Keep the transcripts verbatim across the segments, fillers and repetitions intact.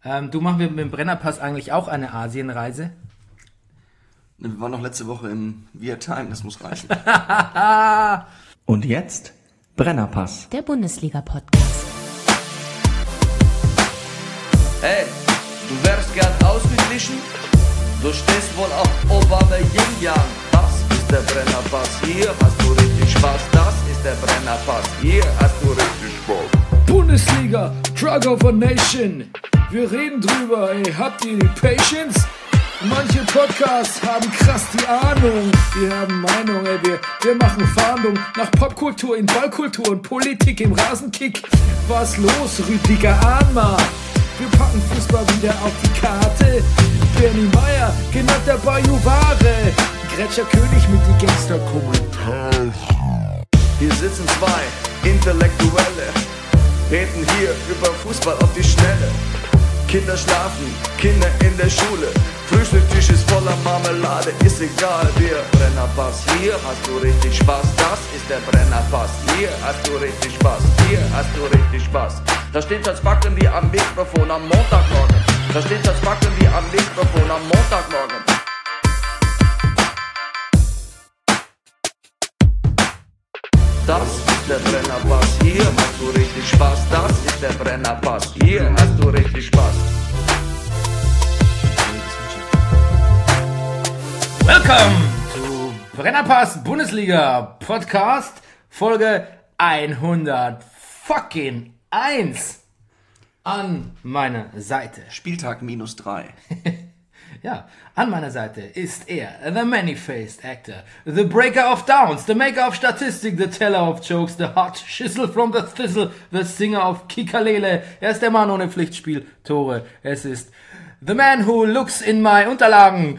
Ähm, du, machen wir mit dem Brennerpass eigentlich auch eine Asienreise? Wir waren noch letzte Woche im Vietnam, das muss reichen. Und jetzt Brennerpass. Der Bundesliga-Podcast. Hey, du wärst gern ausgeglichen? Du stehst wohl auf Obama Yin Yang. Das ist der Brennerpass, hier hast du richtig Spaß. Das ist der Brennerpass, hier hast du richtig Spaß. Bundesliga, Drug of a Nation. Wir reden drüber, ey, habt ihr die Patience? Manche Podcasts haben krass die Ahnung. Wir haben Meinung, ey, wir, wir machen Fahndung nach Popkultur in Ballkultur und Politik im Rasenkick. Was los, Rüdiger Ahnma? Wir packen Fußball wieder auf die Karte. Bernie Meyer, genannt der Bajuware. Gretscher König mit die Gangster-Kommentare. Hier sitzen zwei Intellektuelle, reden hier über Fußball auf die Schnelle. Kinder schlafen, Kinder in der Schule. Frühstücktisch ist voller Marmelade, ist egal, wir Brennerpass. Hier hast du richtig Spaß, das ist der Brennerpass. Hier hast du richtig Spaß, hier hast du richtig Spaß. Da steht das Backen wie am Mikrofon am Montagmorgen. Da steht das Backen wie am Mikrofon am Montagmorgen. Das ist der Brennerpass, hier hast du richtig Spaß. Das ist der Brennerpass, hier hast du richtig Spaß. Welcome to Brennerpass Bundesliga Podcast Folge hundert fucking eins. An meiner Seite. Spieltag minus drei. Ja, an meiner Seite ist er, the many-faced actor, the breaker of downs, the maker of Statistik, the teller of jokes, the hot schissel from the thistle, the singer of Kikalele. Er ist der Mann ohne Pflichtspiel, Tore. Es ist the man who looks in my Unterlagen.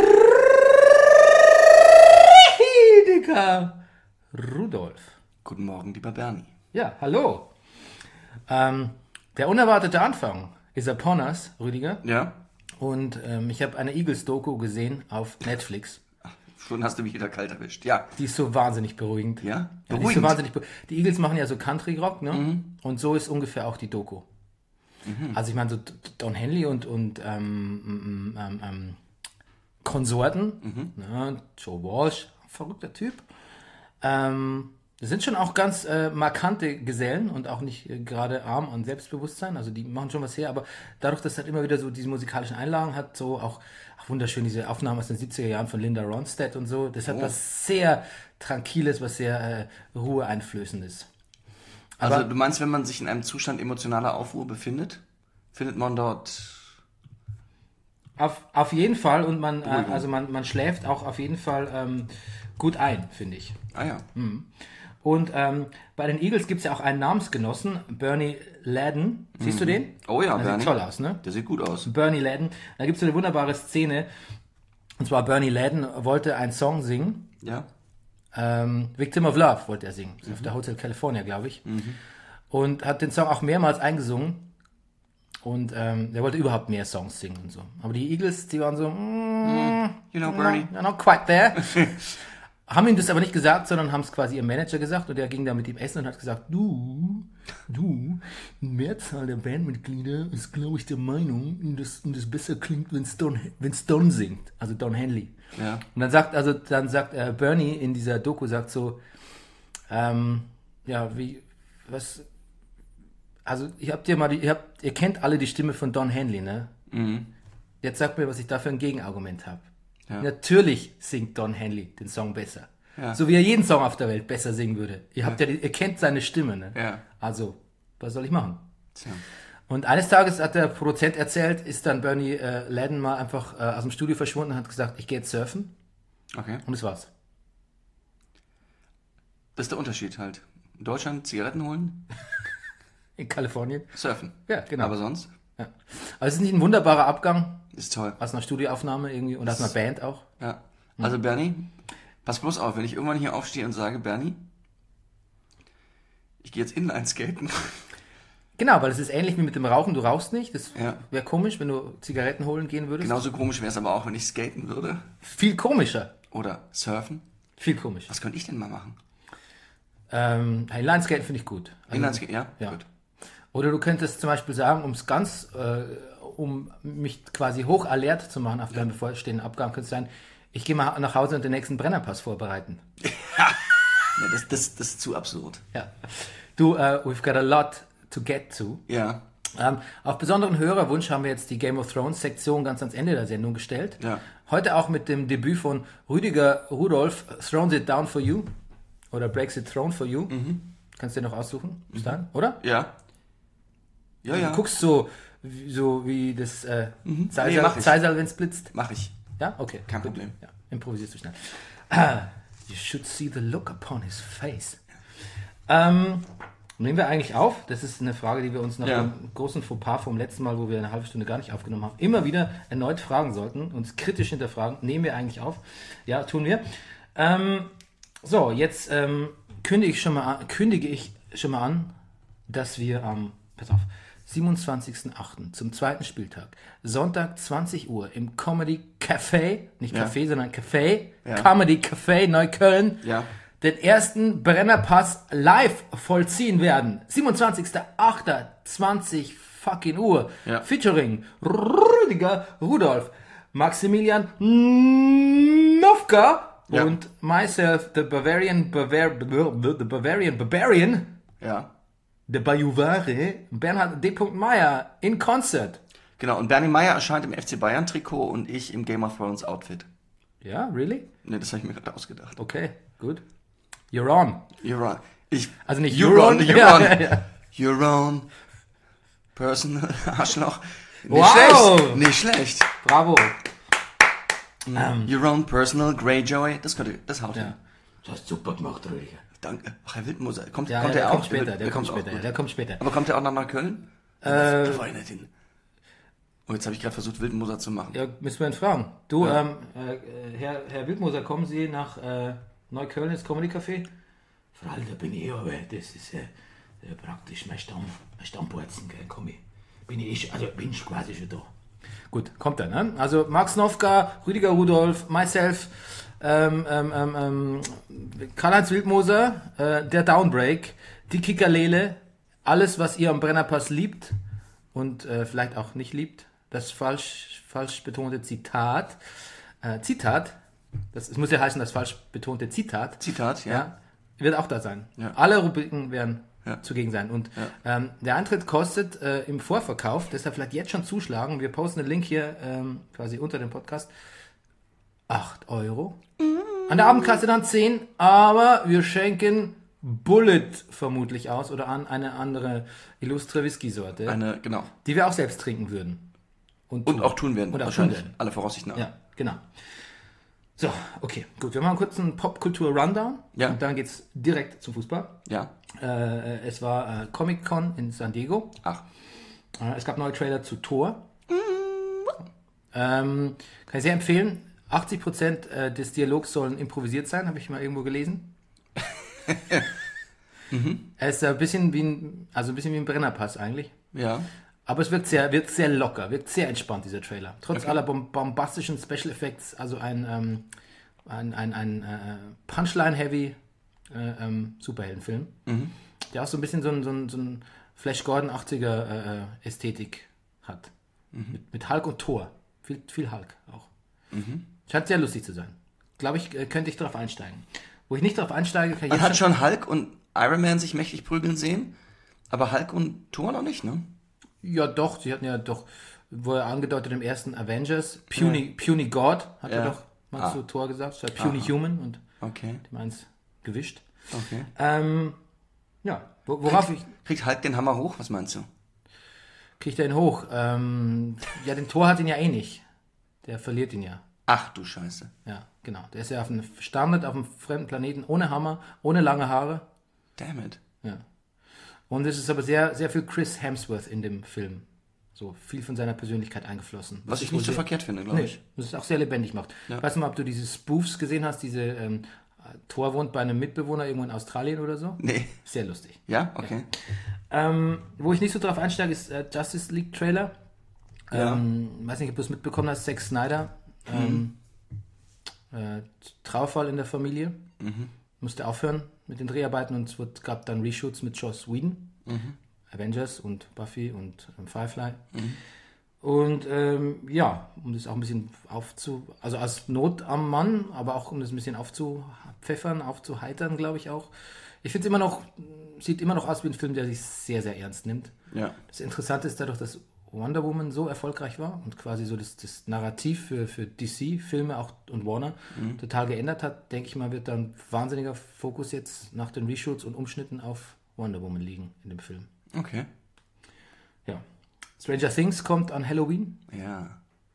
Rüdiger Rudolf. Guten Morgen, lieber Bernie. Ja, hallo. Ähm, der unerwartete Anfang ist upon us, Rüdiger. Ja? Und ähm, ich habe eine Eagles-Doku gesehen auf Netflix. Ach, schon hast du mich wieder kalt erwischt. Ja. Die ist so wahnsinnig beruhigend. Ja? Ja, die, ist Beruhigend? so wahnsinnig be- die Eagles machen ja so Country-Rock, ne? Mhm. Und so ist ungefähr auch die Doku. Mhm. Also ich meine, so Don Henley und, und ähm, ähm, ähm, Konsorten, mhm. ne? Joe Walsh, verrückter Typ. Ähm, das sind schon auch ganz äh, markante Gesellen und auch nicht äh, gerade arm an Selbstbewusstsein. Also die machen schon was her, aber dadurch, dass es halt immer wieder so diese musikalischen Einlagen hat, so auch ach, wunderschön diese Aufnahmen aus den siebziger Jahren von Linda Ronstadt und so. Das hat Oh. was sehr Tranquiles, was sehr äh, Ruheeinflößendes. Aber Also du meinst, wenn man sich in einem Zustand emotionaler Aufruhr befindet, findet man dort... auf, auf jeden Fall und man, äh, Beruhigung. also man, man schläft auch auf jeden Fall ähm, gut ein, finde ich. Ah ja. Und ähm, bei den Eagles gibt es ja auch einen Namensgenossen, Bernie Ladden. Siehst du den? Oh ja, Der Bernie. sieht toll aus, ne? Der sieht gut aus. Bernie Ladden. Da gibt es so eine wunderbare Szene. Und zwar Bernie Ladden wollte einen Song singen. Ja? Ähm, Victim of Love wollte er singen. Mhm. Auf der Hotel California, glaube ich. Mhm. Und hat den Song auch mehrmals eingesungen. Und ähm, der wollte überhaupt mehr Songs singen und so. Aber die Eagles, die waren so, mm, You know, Bernie. no, not quite there. Haben ihm das aber nicht gesagt, sondern haben es quasi ihrem Manager gesagt und der ging da mit ihm essen und hat gesagt, du, du, die Mehrzahl der Bandmitglieder ist, glaube ich, der Meinung, dass das besser klingt, wenn es Don, wenn's Don singt, also Don Henley. Ja. Und dann sagt, also dann sagt äh, Bernie in dieser Doku, sagt so, ähm, ja, wie, was, also ich hab dir mal die, ihr habt, ihr kennt alle die Stimme von Don Henley, ne? Mhm. Jetzt sagt mir, was ich da für ein Gegenargument habe. Ja. Natürlich singt Don Henley den Song besser. Ja. So wie er jeden Song auf der Welt besser singen würde. Ihr habt ja, die, ihr kennt seine Stimme, ne? Ja. Also, was soll ich machen? Tja. Und eines Tages hat der Produzent erzählt, ist dann Bernie äh, Ladden mal einfach äh, aus dem Studio verschwunden und hat gesagt, ich gehe jetzt surfen. Okay. Und das war's. Das ist der Unterschied halt. In Deutschland Zigaretten holen, In Kalifornien. surfen. Ja, genau. Aber sonst Ja. Aber es ist nicht ein wunderbarer Abgang ist toll. aus einer Studioaufnahme irgendwie und aus einer Band auch. Ja. Also Bernie, pass bloß auf, wenn ich irgendwann hier aufstehe und sage, Bernie, ich gehe jetzt Inline-Skaten. Genau, weil es ist ähnlich wie mit dem Rauchen. Du rauchst nicht. Das Ja. wäre komisch, wenn du Zigaretten holen gehen würdest. Genauso komisch wäre es aber auch, wenn ich skaten würde. Viel komischer. Oder surfen. Viel komischer. Was könnte ich denn mal machen? Ähm, Inlineskaten finde ich gut. Also, Inlineskaten, ja? ja. Gut. Oder du könntest zum Beispiel sagen, um es ganz, äh, um mich quasi hoch alert zu machen auf deinen bevorstehenden Abgaben, könnte es sein, ich gehe mal nach Hause und den nächsten Brennerpass vorbereiten. Ja, das, das, das ist zu absurd. Ja. Du, uh, we've got a lot to get to. Ja. Ähm, auf besonderen Hörerwunsch haben wir jetzt die Game of Thrones Sektion ganz ans Ende der Sendung gestellt. Ja. Heute auch mit dem Debüt von Rüdiger Rudolph, Thrones It Down for You oder Breaks It Throne for You. Mhm. Kannst du dir noch aussuchen, bis dahin, oder? Ja. Ja, ja. Du guckst so, so wie das äh, Mhm. Zeisal, Nee, mach ich. Zeisal, wenn es blitzt. Mach ich. Ja, okay. Kein gut. Problem. Ja, improvisierst du schnell. Ah, you should see the look upon his face. Ähm, nehmen wir eigentlich auf? Das ist eine Frage, die wir uns nach Ja. dem großen Fauxpas vom letzten Mal, wo wir eine halbe Stunde gar nicht aufgenommen haben, immer wieder erneut fragen sollten, uns kritisch hinterfragen. Nehmen wir eigentlich auf? Ja, tun wir. Ähm, so, jetzt ähm, kündige ich schon mal an, kündige ich schon mal an, dass wir am, pass auf, siebenundzwanzigsten achten zum zweiten Spieltag, Sonntag zwanzig Uhr im Comedy Café, nicht Ja. Café, sondern Café, Ja. Comedy Café Neukölln, Ja. den ersten Brennerpass live vollziehen werden. siebenundzwanzigsten achten zwanzig fucking Uhr. Ja. Featuring Rüdiger Rudolph, Maximilian Nowka Ja. und myself, the Bavarian Bavar the Bavarian Barbarian, Ja. der Bajuvare, Bernhard D. Meyer in Concert. Genau, und Bernie Meyer erscheint im F C Bayern Trikot und ich im Game of Thrones Outfit. Ja, really? Ne, das habe ich mir gerade ausgedacht. Okay, gut. You're on. You're on. Ich, Also nicht you're on, Euron, you're ja, on. ja, ja. You're on. Personal Arschloch. Nicht Wow. schlecht. Nicht schlecht. Bravo. You're on Personal Greyjoy. Das könnte, das haut hin. Ja. Du hast super gemacht, Rüdiger. Danke. Ach, Herr Wildmoser. Kommt, Ja, kommt ja, der der auch? kommt später, der, Der kommt auch, später, gut. der kommt später. Aber kommt der auch noch nach Köln? Äh, Da war ich nicht hin. Oh, jetzt habe ich gerade versucht, Wildmoser zu machen. Ja, müssen wir ihn fragen. Du, Ja. ähm, äh, Herr, Herr Wildmoser, kommen Sie nach äh, Neukölln ins Comedy Café? Vor allem, da bin ich aber, das ist äh, äh, praktisch mein Stamm, mein Stammporzen, gell, komm ich. Bin ich, also bin ich quasi schon da. Gut, kommt er, ne? Also Max Nowka, Rüdiger Rudolph, myself, ähm, ähm, ähm, ähm, Karl-Heinz Wildmoser, äh, der Downbreak, die Kickerlele, alles, was ihr am Brennerpass liebt und äh, vielleicht auch nicht liebt, das falsch, falsch betonte Zitat, äh, Zitat, das, es muss ja heißen, das falsch betonte Zitat, Zitat, ja. ja, wird auch da sein. Ja. Alle Rubriken werden Ja. zugegen sein. Und ähm, der Eintritt kostet äh, im Vorverkauf, deshalb vielleicht jetzt schon zuschlagen. Wir posten den Link hier ähm, quasi unter dem Podcast. acht Euro. An der Abendkasse dann zehn, aber wir schenken Bullet vermutlich aus oder an eine andere illustre Whisky-Sorte, Eine, genau. die wir auch selbst trinken würden. Und tun. auch tun werden. Und auch wahrscheinlich. tun werden. Alle Voraussicht nach. Ja, genau. So, okay, gut. Wir machen kurz einen Popkultur-Rundown Ja. und dann geht's direkt zum Fußball. Ja. Äh, es war äh, Comic-Con in San Diego. Ach. Äh, es gab neue Trailer zu Thor. Ähm, kann ich sehr empfehlen. achtzig Prozent äh, des Dialogs sollen improvisiert sein, habe ich mal irgendwo gelesen. mhm. Es ist ein bisschen wie ein, also ein bisschen wie ein Brennerpass eigentlich. Ja. Aber es wirkt sehr, wirkt sehr locker, wirkt sehr entspannt, dieser Trailer. Trotz Okay. aller bom- bombastischen Special Effects, also ein, ähm, ein, ein, ein äh, Punchline-heavy äh, ähm, Superheldenfilm, Mhm. der auch so ein bisschen so ein, so ein, so ein Flash Gordon achtziger äh, Ästhetik hat. Mhm. Mit, mit Hulk und Thor. Viel, viel Hulk auch. Mhm. Scheint sehr lustig zu sein. Glaube ich, äh, könnte ich darauf einsteigen. Wo ich nicht darauf einsteige, kann ich Man jetzt hat schon Hulk und Iron Man sich mächtig prügeln sehen, aber Hulk und Thor noch nicht, ne? Ja, doch, sie hatten ja doch, wurde angedeutet im ersten Avengers, Puny, Puny God, hat Ja. er doch mal Ah. zu Thor gesagt, statt Puny Human und Okay, die meins gewischt. okay. Ähm, ja, wo- worauf ich, Kriegt Hulk den Hammer hoch? Was meinst du? kriegt er ihn hoch? Ähm, ja, den Thor hat ihn ja eh nicht. Der verliert ihn ja. Ach du Scheiße. Ja, genau. Der ist ja auf einem, startet auf einem fremden Planeten, ohne Hammer, ohne lange Haare. Damn it. Ja. Und es ist aber sehr, sehr viel Chris Hemsworth in dem Film. So viel von seiner Persönlichkeit eingeflossen. Was ich wohl nicht so sehr- verkehrt finde, glaube Nee, ich. das ist auch sehr lebendig macht. Ja. Weißt du mal, ob du diese Spoofs gesehen hast, diese ähm, Thor wohnt bei einem Mitbewohner irgendwo in Australien oder so? Nee. Sehr lustig. Ja? Okay. Ähm, wo ich nicht so drauf einsteige, ist äh, Justice League Trailer. Ja. Ähm, weiß nicht, ob du es mitbekommen hast, Zack Snyder. Ähm, äh, Trauerfall in der Familie. Mhm. Musste aufhören mit den Dreharbeiten und es wird, gab dann Reshoots mit Joss Whedon. Mhm. Avengers und Buffy und ähm, Firefly. Und ähm, ja, um das auch ein bisschen aufzu... Also als Not am Mann, aber auch um das ein bisschen aufzupfeffern, aufzuheitern, glaube ich auch. Ich finde es immer noch... Sieht immer noch aus wie ein Film, der sich sehr, sehr ernst nimmt. Ja. Das Interessante ist dadurch, dass Wonder Woman so erfolgreich war und quasi so das, das Narrativ für, für D C-Filme auch und Warner mhm. total geändert hat, denke ich mal, wird dann wahnsinniger Fokus jetzt nach den Reshoots und Umschnitten auf Wonder Woman liegen in dem Film. Okay. Ja. Stranger Things kommt an Halloween. Ja.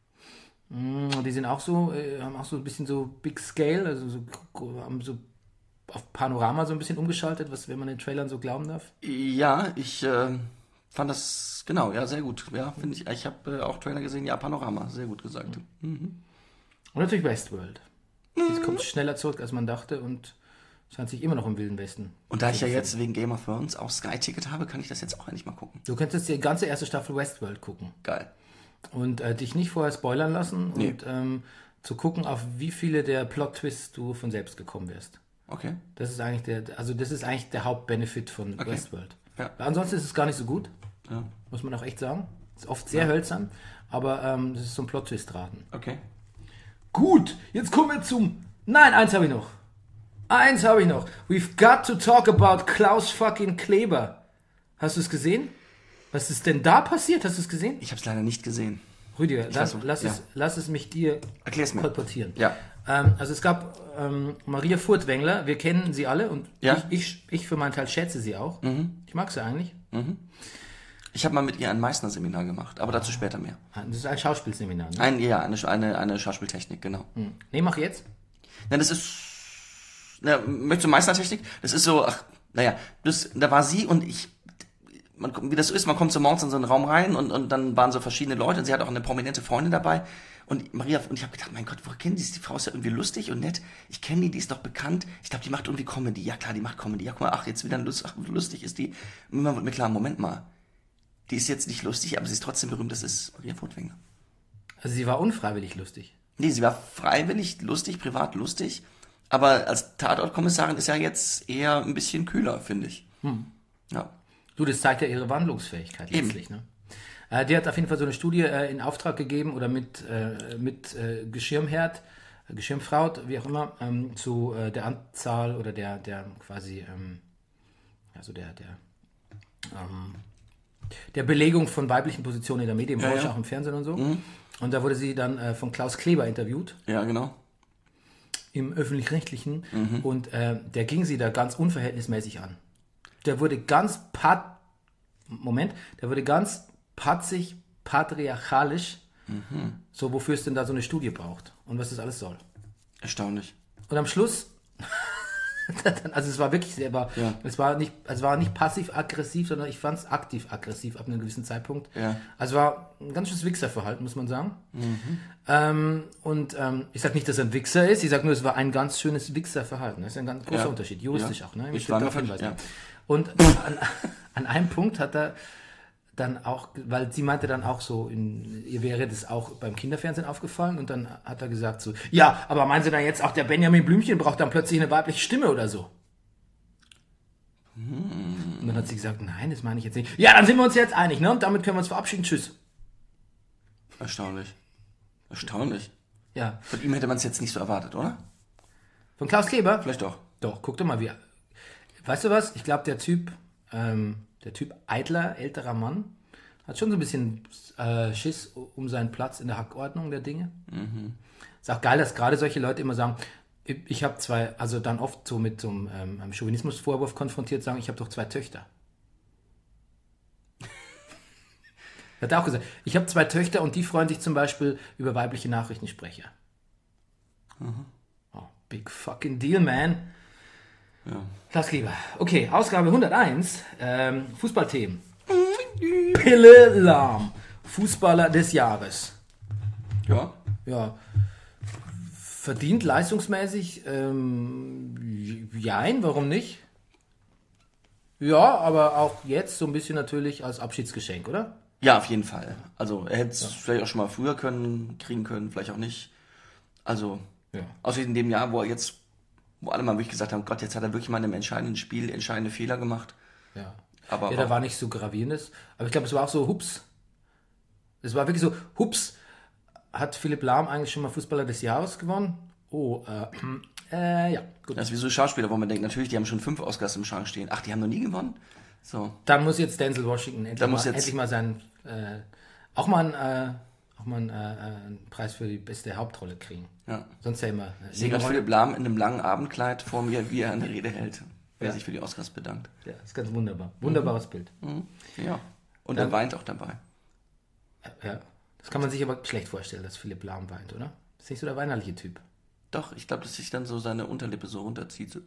Die sind auch so, haben auch so ein bisschen so Big Scale, also so, haben so auf Panorama so ein bisschen umgeschaltet, was, wenn man den Trailern so glauben darf. Ja, ich äh, fand das, genau, ja, sehr gut. Ja, finde ich, ich habe äh, auch Trailer gesehen, ja, Panorama, sehr gut gesagt. Mhm. Und natürlich Westworld. Mhm. Das kommt schneller zurück, als man dachte und scheint sich immer noch im Wilden Westen. Und da ich ja jetzt wegen Game of Thrones auch Sky-Ticket habe, kann ich das jetzt auch endlich mal gucken. Du könntest die ganze erste Staffel Westworld gucken. Geil. Und äh, dich nicht vorher spoilern lassen Nee. und ähm, zu gucken, auf wie viele der Plot-Twists du von selbst gekommen wärst. Okay. Das ist eigentlich der, also das ist eigentlich der Hauptbenefit von Okay. Westworld. Ja. Weil ansonsten ist es gar nicht so gut, Ja. muss man auch echt sagen. Ist oft sehr hölzern, aber ähm, das ist so ein Plot-Twist-Raten. Okay. Gut, jetzt kommen wir zum... Nein, eins habe ich noch. Eins habe ich noch. We've got to talk about Klaus fucking Kleber. Hast du es gesehen? Was ist denn da passiert? Hast du es gesehen? Ich habe es leider nicht gesehen. Rüdiger, lass, weiß, lass, ja. es, lass es mich dir Erklär's mir. kolportieren. Ja. Ähm, also es gab ähm, Maria Furtwängler, wir kennen sie alle und Ja. ich, ich, ich für meinen Teil schätze sie auch. Mhm. Ich mag sie eigentlich. Ich habe mal mit ihr ein Meißner-Seminar gemacht, aber dazu später mehr. Das ist ein Schauspielseminar, ne? Ein, ja, eine, eine, eine Schauspieltechnik, genau. Hm. Nee, mach jetzt. Na, das ist, na, möchtest du Meistertechnik? Das ist so, ach, naja, das, da war sie und ich, man, wie das so ist, man kommt so morgens in so einen Raum rein und, und dann waren so verschiedene Leute und sie hat auch eine prominente Freundin dabei und Maria, und ich habe gedacht, mein Gott, woher kennen die? Die Frau ist ja irgendwie lustig und nett. Ich kenne die, die ist doch bekannt. Ich glaube, die macht irgendwie Comedy. Ja klar, die macht Comedy. Ja, guck mal, ach, jetzt wieder lustig, ach, lustig ist die. Und man wird mir klar, Moment mal, die ist jetzt nicht lustig, aber sie ist trotzdem berühmt, das ist Maria Furtwängler. Also sie war unfreiwillig lustig. Nee, sie war freiwillig lustig, privat lustig, aber als Tatortkommissarin ist ja jetzt eher ein bisschen kühler, finde ich. Hm. Ja. Du, das zeigt ja ihre Wandlungsfähigkeit Eben. letztlich. Ne? Äh, die hat auf jeden Fall so eine Studie äh, in Auftrag gegeben oder mit, äh, mit äh, Geschirmherd, äh, Geschirmfrau, wie auch immer, ähm, zu äh, der Anzahl oder der, der quasi, ähm, also der, der, ähm, der Belegung von weiblichen Positionen in der Medienbranche, Ja, ja. auch im Fernsehen und so. Mhm. Und da wurde sie dann äh, von Klaus Kleber interviewt, Ja, genau. im Öffentlich-Rechtlichen, Mhm. und äh, der ging sie da ganz unverhältnismäßig an. Der wurde ganz pat... Moment, der wurde ganz patzig, patriarchalisch, Mhm. so wofür es denn da so eine Studie braucht und was das alles soll. Erstaunlich. Und am Schluss, also es war wirklich sehr, aber Ja. es war nicht, es war nicht passiv-aggressiv, sondern ich fand es aktiv-aggressiv ab einem gewissen Zeitpunkt. Ja. Also war ein ganz schönes Wichserverhalten, muss man sagen. Ähm, und ähm, ich sage nicht, dass er ein Wichser ist, ich sage nur, es war ein ganz schönes Wichserverhalten. Das ist ein ganz großer Ja. Unterschied, juristisch Ja. auch. Ne? Ich will war mir darauf ver- hinweisen. ja. Und an, an einem Punkt hat er dann auch, weil sie meinte dann auch so, in, ihr wäre das auch beim Kinderfernsehen aufgefallen, und dann hat er gesagt so, ja, aber meinen Sie dann jetzt auch, der Benjamin Blümchen braucht dann plötzlich eine weibliche Stimme oder so? Hm. Und dann hat sie gesagt, nein, das meine ich jetzt nicht. Ja, dann sind wir uns jetzt einig, ne? Und damit können wir uns verabschieden. Tschüss. Erstaunlich. Erstaunlich. Ja. Von ihm hätte man es jetzt nicht so erwartet, oder? Von Klaus Kleber? Vielleicht doch. Doch, guck doch mal, wie. Weißt du was? Ich glaube, der Typ, ähm, der Typ eitler, älterer Mann, hat schon so ein bisschen äh, Schiss um seinen Platz in der Hackordnung der Dinge. Mhm. Ist auch geil, dass gerade solche Leute immer sagen, ich, ich habe zwei, also dann oft so mit so einem ähm, Chauvinismusvorwurf konfrontiert, sagen, ich habe doch zwei Töchter. Er hat auch gesagt, ich habe zwei Töchter und die freuen sich zum Beispiel über weibliche Nachrichtensprecher. Mhm. Oh, big fucking deal, man. Ja. Klaus Kleber. Okay, Ausgabe hunderteins, ähm, Fußballthemen. Pille Lahm, Fußballer des Jahres. Ja. Ja, verdient leistungsmäßig, ähm, jein, warum nicht? Ja, aber auch jetzt so ein bisschen natürlich als Abschiedsgeschenk, oder? Ja, auf jeden Fall. Also er hätte es vielleicht auch schon mal früher können, kriegen können, vielleicht auch nicht. Also, Ja. außer in dem Jahr, wo er jetzt, wo alle mal wirklich gesagt haben, Gott, jetzt hat er wirklich mal in einem entscheidenden Spiel entscheidende Fehler gemacht. Ja. Aber Ja, da war nicht so gravierendes. Aber ich glaube, es war auch so, hups, Es war wirklich so, hups, hat Philipp Lahm eigentlich schon mal Fußballer des Jahres gewonnen? Oh, äh, äh ja, gut. Das ist wie so Schauspieler, wo man denkt, natürlich, die haben schon fünf Oscars im Schrank stehen. Ach, die haben noch nie gewonnen? So. Dann muss jetzt Denzel Washington endlich, muss mal, jetzt- endlich mal seinen, äh, auch mal einen, äh, auch mal einen, äh, einen Preis für die beste Hauptrolle kriegen. Ja. Sonst ja immer. Äh, Ich sehe gerade Philipp Lahm in einem langen Abendkleid vor mir, wie er eine Rede hält, wer Ja. sich für die Oscars bedankt. Ja, ist ganz wunderbar. Wunderbares Bild. Mhm. Ja. Und Dann- er weint auch dabei. Ja. Das kann man sich aber schlecht vorstellen, dass Philipp Lahm weint, oder? Ist nicht so der weinerliche Typ. Doch, ich glaube, dass sich dann so seine Unterlippe so runterzieht. So.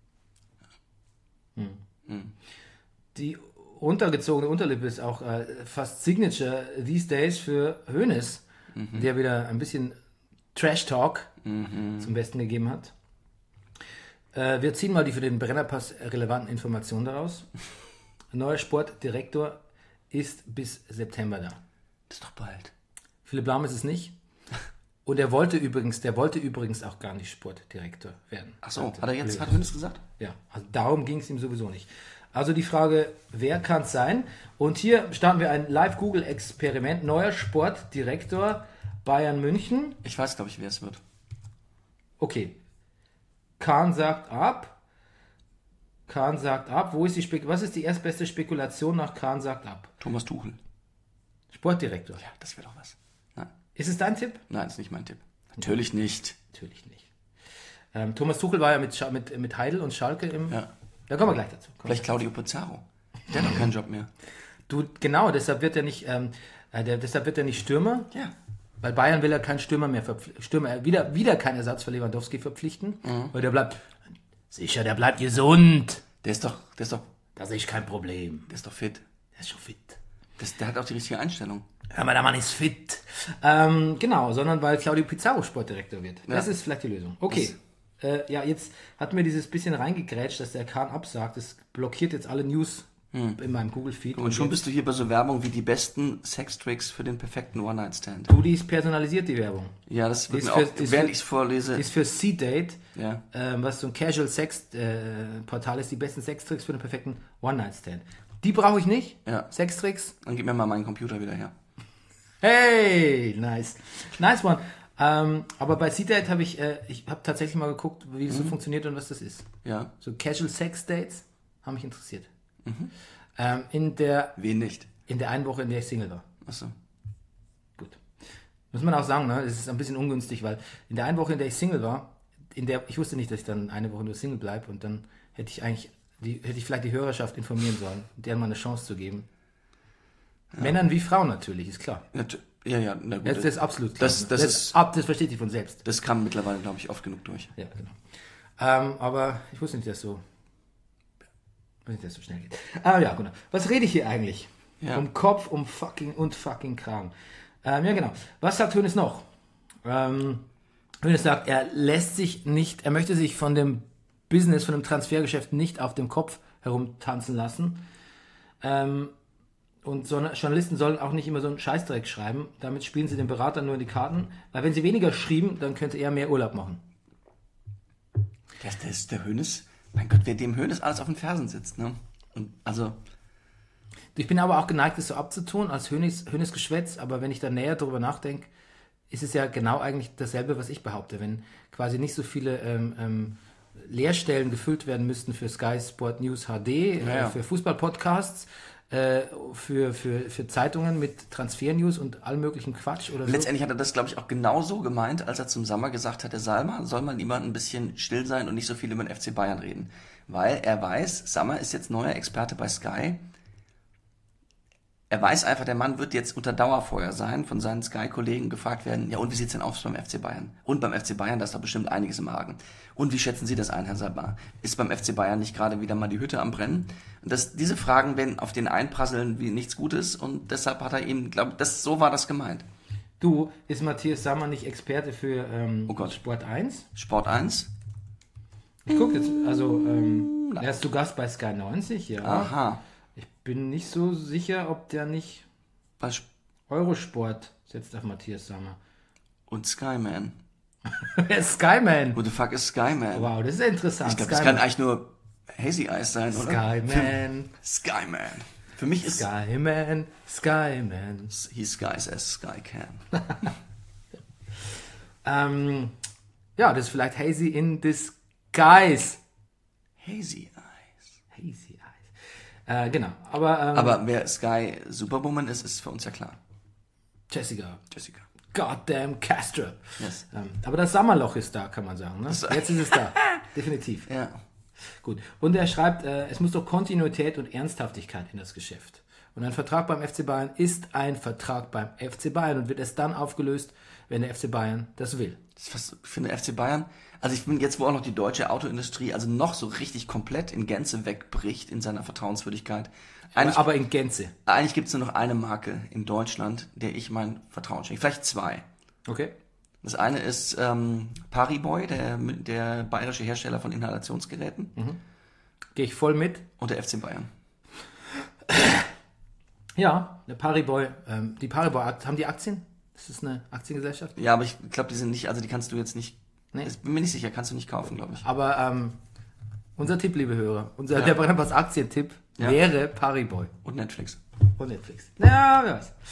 Die runtergezogene Unterlippe ist auch äh, fast Signature these days für Hoeneß, der wieder ein bisschen Trash-Talk zum Besten gegeben hat. Äh, wir ziehen mal die für den Brennerpass relevanten Informationen daraus. Ein neuer Sportdirektor ist bis September da. Das ist doch bald. Philipp Lahm ist es nicht. Und er wollte übrigens, der wollte übrigens auch gar nicht Sportdirektor werden. Ach so, hat er jetzt, hat Hönes gesagt? Ja, also darum ging es ihm sowieso nicht. Also die Frage, wer kann es sein? Und hier starten wir ein Live-Google-Experiment. Neuer Sportdirektor Bayern München. Ich weiß, glaube ich, wer es wird. Okay. Kahn sagt ab. Kahn sagt ab. Wo ist die Spek- Was ist die erstbeste Spekulation nach Kahn sagt ab? Thomas Tuchel. Sportdirektor. Ja, das wäre doch was. Nein. Ist es dein Tipp? Nein, ist nicht mein Tipp. Natürlich nicht. Natürlich nicht. Ähm, Thomas Tuchel war ja mit, Scha- mit, mit Heidel und Schalke im... Ja. Da kommen wir gleich dazu. Komm. Vielleicht Claudio Pizarro. Der hat doch keinen Job mehr. Du, genau, deshalb wird er nicht, ähm, äh, der, deshalb wird er nicht Stürmer. Ja. Weil Bayern will ja keinen Stürmer mehr verpflichten. Stürmer, äh, wieder, wieder keinen Ersatz für Lewandowski verpflichten. Weil der bleibt, sicher, der bleibt gesund. Der ist doch, der ist doch, Da sehe ich kein Problem. der ist doch fit. Der ist schon fit. Das, der hat auch die richtige Einstellung. Hör mal, der Mann ist fit. Ähm, genau, sondern weil Claudio Pizarro Sportdirektor wird. Das Ja. ist vielleicht die Lösung. Okay. Äh, ja, jetzt hat mir dieses bisschen reingegrätscht, dass der Kahn absagt. Das blockiert jetzt alle News in meinem Google-Feed. Und schon bist du hier bei so Werbung wie die besten Sextricks für den perfekten One-Night-Stand. du, die ist personalisiert, die Werbung. Ja, das wird Ist mir für- auch, ist während für- ich es vorlese. Ist für C-Date, Ja. ähm, was so ein Casual-Sex-Portal ist, die besten Sextricks für den perfekten One-Night-Stand. Die brauche ich nicht. Ja. Sextricks. Dann gib mir mal meinen Computer wieder her. Hey, nice. Nice one. Ähm, aber bei C-Date habe ich, äh, ich habe tatsächlich mal geguckt, wie das so funktioniert und was das ist. Ja. So Casual-Sex-Dates haben mich interessiert. Ähm, in, der, Wen nicht? in der einen Woche, in der ich Single war. Achso. Gut. Muss man auch sagen, ne? Es ist ein bisschen ungünstig, weil in der einen Woche, in der ich Single war, in der ich wusste nicht, dass ich dann eine Woche nur Single bleibe und dann hätte ich eigentlich, die, hätte ich vielleicht die Hörerschaft informieren sollen, deren mal eine Chance zu geben. Männern wie Frauen natürlich, ist klar. Ja, t- ja, ja, na gut. Das, das ist absolut klar. Das- das ist- ab, das versteht sich von selbst. Das kam mittlerweile, glaube ich, oft genug durch. Ja, genau. Ähm, aber ich wusste nicht, dass so, wusste nicht, dass so schnell geht. Ah ja, genau. Was rede ich hier eigentlich? Ja. Um Kopf, um fucking und fucking Kragen. Ähm, ja, genau. Was sagt Hoeneß noch? Ähm, Hoeneß sagt, er lässt sich nicht, er möchte sich von dem Business, von dem Transfergeschäft nicht auf dem Kopf herumtanzen lassen. Ähm, und so, Journalisten sollen auch nicht immer so einen Scheißdreck schreiben. Damit spielen sie den Beratern nur in die Karten. Weil wenn sie weniger schrieben, dann könnte er mehr Urlaub machen. Das, das ist der Hönes. Mein Gott, wer dem Hönes alles auf den Fersen sitzt, ne? Und also, Ich bin aber auch geneigt, das so abzutun als Hönes, Hönes Geschwätz, aber wenn ich da näher drüber nachdenke, ist es ja genau eigentlich dasselbe, was ich behaupte. Wenn quasi nicht so viele ähm, ähm, Leerstellen gefüllt werden müssten für Sky Sport News H D, Ja, ja. äh, für Fußballpodcasts, äh, für, für, für Zeitungen mit Transfer-News und allem möglichen Quatsch oder so. letztendlich hat er das, glaube ich, auch genau so gemeint, als er zum Sommer gesagt hat, der Salma soll mal lieber ein bisschen still sein und nicht so viel über den F C Bayern reden. Weil er weiß, Sammer ist jetzt neuer Experte bei Sky. Er weiß einfach, der Mann wird jetzt unter Dauerfeuer sein, von seinen Sky-Kollegen gefragt werden, ja und wie sieht's denn aus beim F C Bayern? Und beim F C Bayern, da ist doch bestimmt einiges im Argen. Und wie schätzen Sie das ein, Herr Salma? Ist beim F C Bayern nicht gerade wieder mal die Hütte am Brennen? Und das, diese Fragen werden auf den einprasseln wie nichts Gutes und deshalb hat er ihm, glaube das so war das gemeint. Du, ist Matthias Sammer nicht Experte für ähm, Oh Gott. Sport eins? Sport eins? Ich gucke jetzt, also ähm, er ist zu Gast bei Sky neunzig, ja. Aha. Ich bin nicht so sicher, ob der nicht Bei Sp- Eurosport setzt auf Matthias Sammer. und Skyman. Er ist Skyman. Who the fuck is Skyman? Wow, das ist ja interessant. Ich glaube, das kann eigentlich nur Hazy Eyes sein, oder? Skyman. Skyman. Für mich ist... Skyman, Skyman. He skies as Sky can. ähm, ja, das ist vielleicht Hazy in Disguise. Hazy Eyes. Hazy Eyes. Äh, genau, aber... Ähm, Aber wer Sky Superwoman ist, ist für uns ja klar. Jessica. Jessica. Goddamn Castro. Yes. Ähm, aber das Sommerloch ist da, kann man sagen. Ne? Jetzt ist es da. Definitiv. Ja. Gut. Und er schreibt, äh, es muss doch Kontinuität und Ernsthaftigkeit in das Geschäft. Und ein Vertrag beim F C Bayern ist ein Vertrag beim F C Bayern und wird erst dann aufgelöst, wenn der F C Bayern das will. Das ist fast, ich finde F C Bayern, also ich finde jetzt, wo auch noch die deutsche Autoindustrie also noch so richtig komplett in Gänze wegbricht in seiner Vertrauenswürdigkeit. Eigentlich, aber in Gänze. Eigentlich gibt es nur noch eine Marke in Deutschland, der ich mein Vertrauen schenke. Vielleicht zwei. Okay. Das eine ist ähm, Pariboy, der, der bayerische Hersteller von Inhalationsgeräten. Mhm. Gehe ich voll mit. Und der F C Bayern. Ja, der Pariboy, ähm, die Pariboy, haben die Aktien? Das ist eine Aktiengesellschaft? Ja, aber ich glaube, die sind nicht, also die kannst du jetzt nicht, nee. Ich bin mir nicht sicher, kannst du nicht kaufen, glaube ich. Aber ähm, unser Tipp, liebe Hörer, unser, ja. der Brennerpass Aktientipp ja. wäre Pariboy. Und Netflix. Und Netflix. Ja, wer weiß.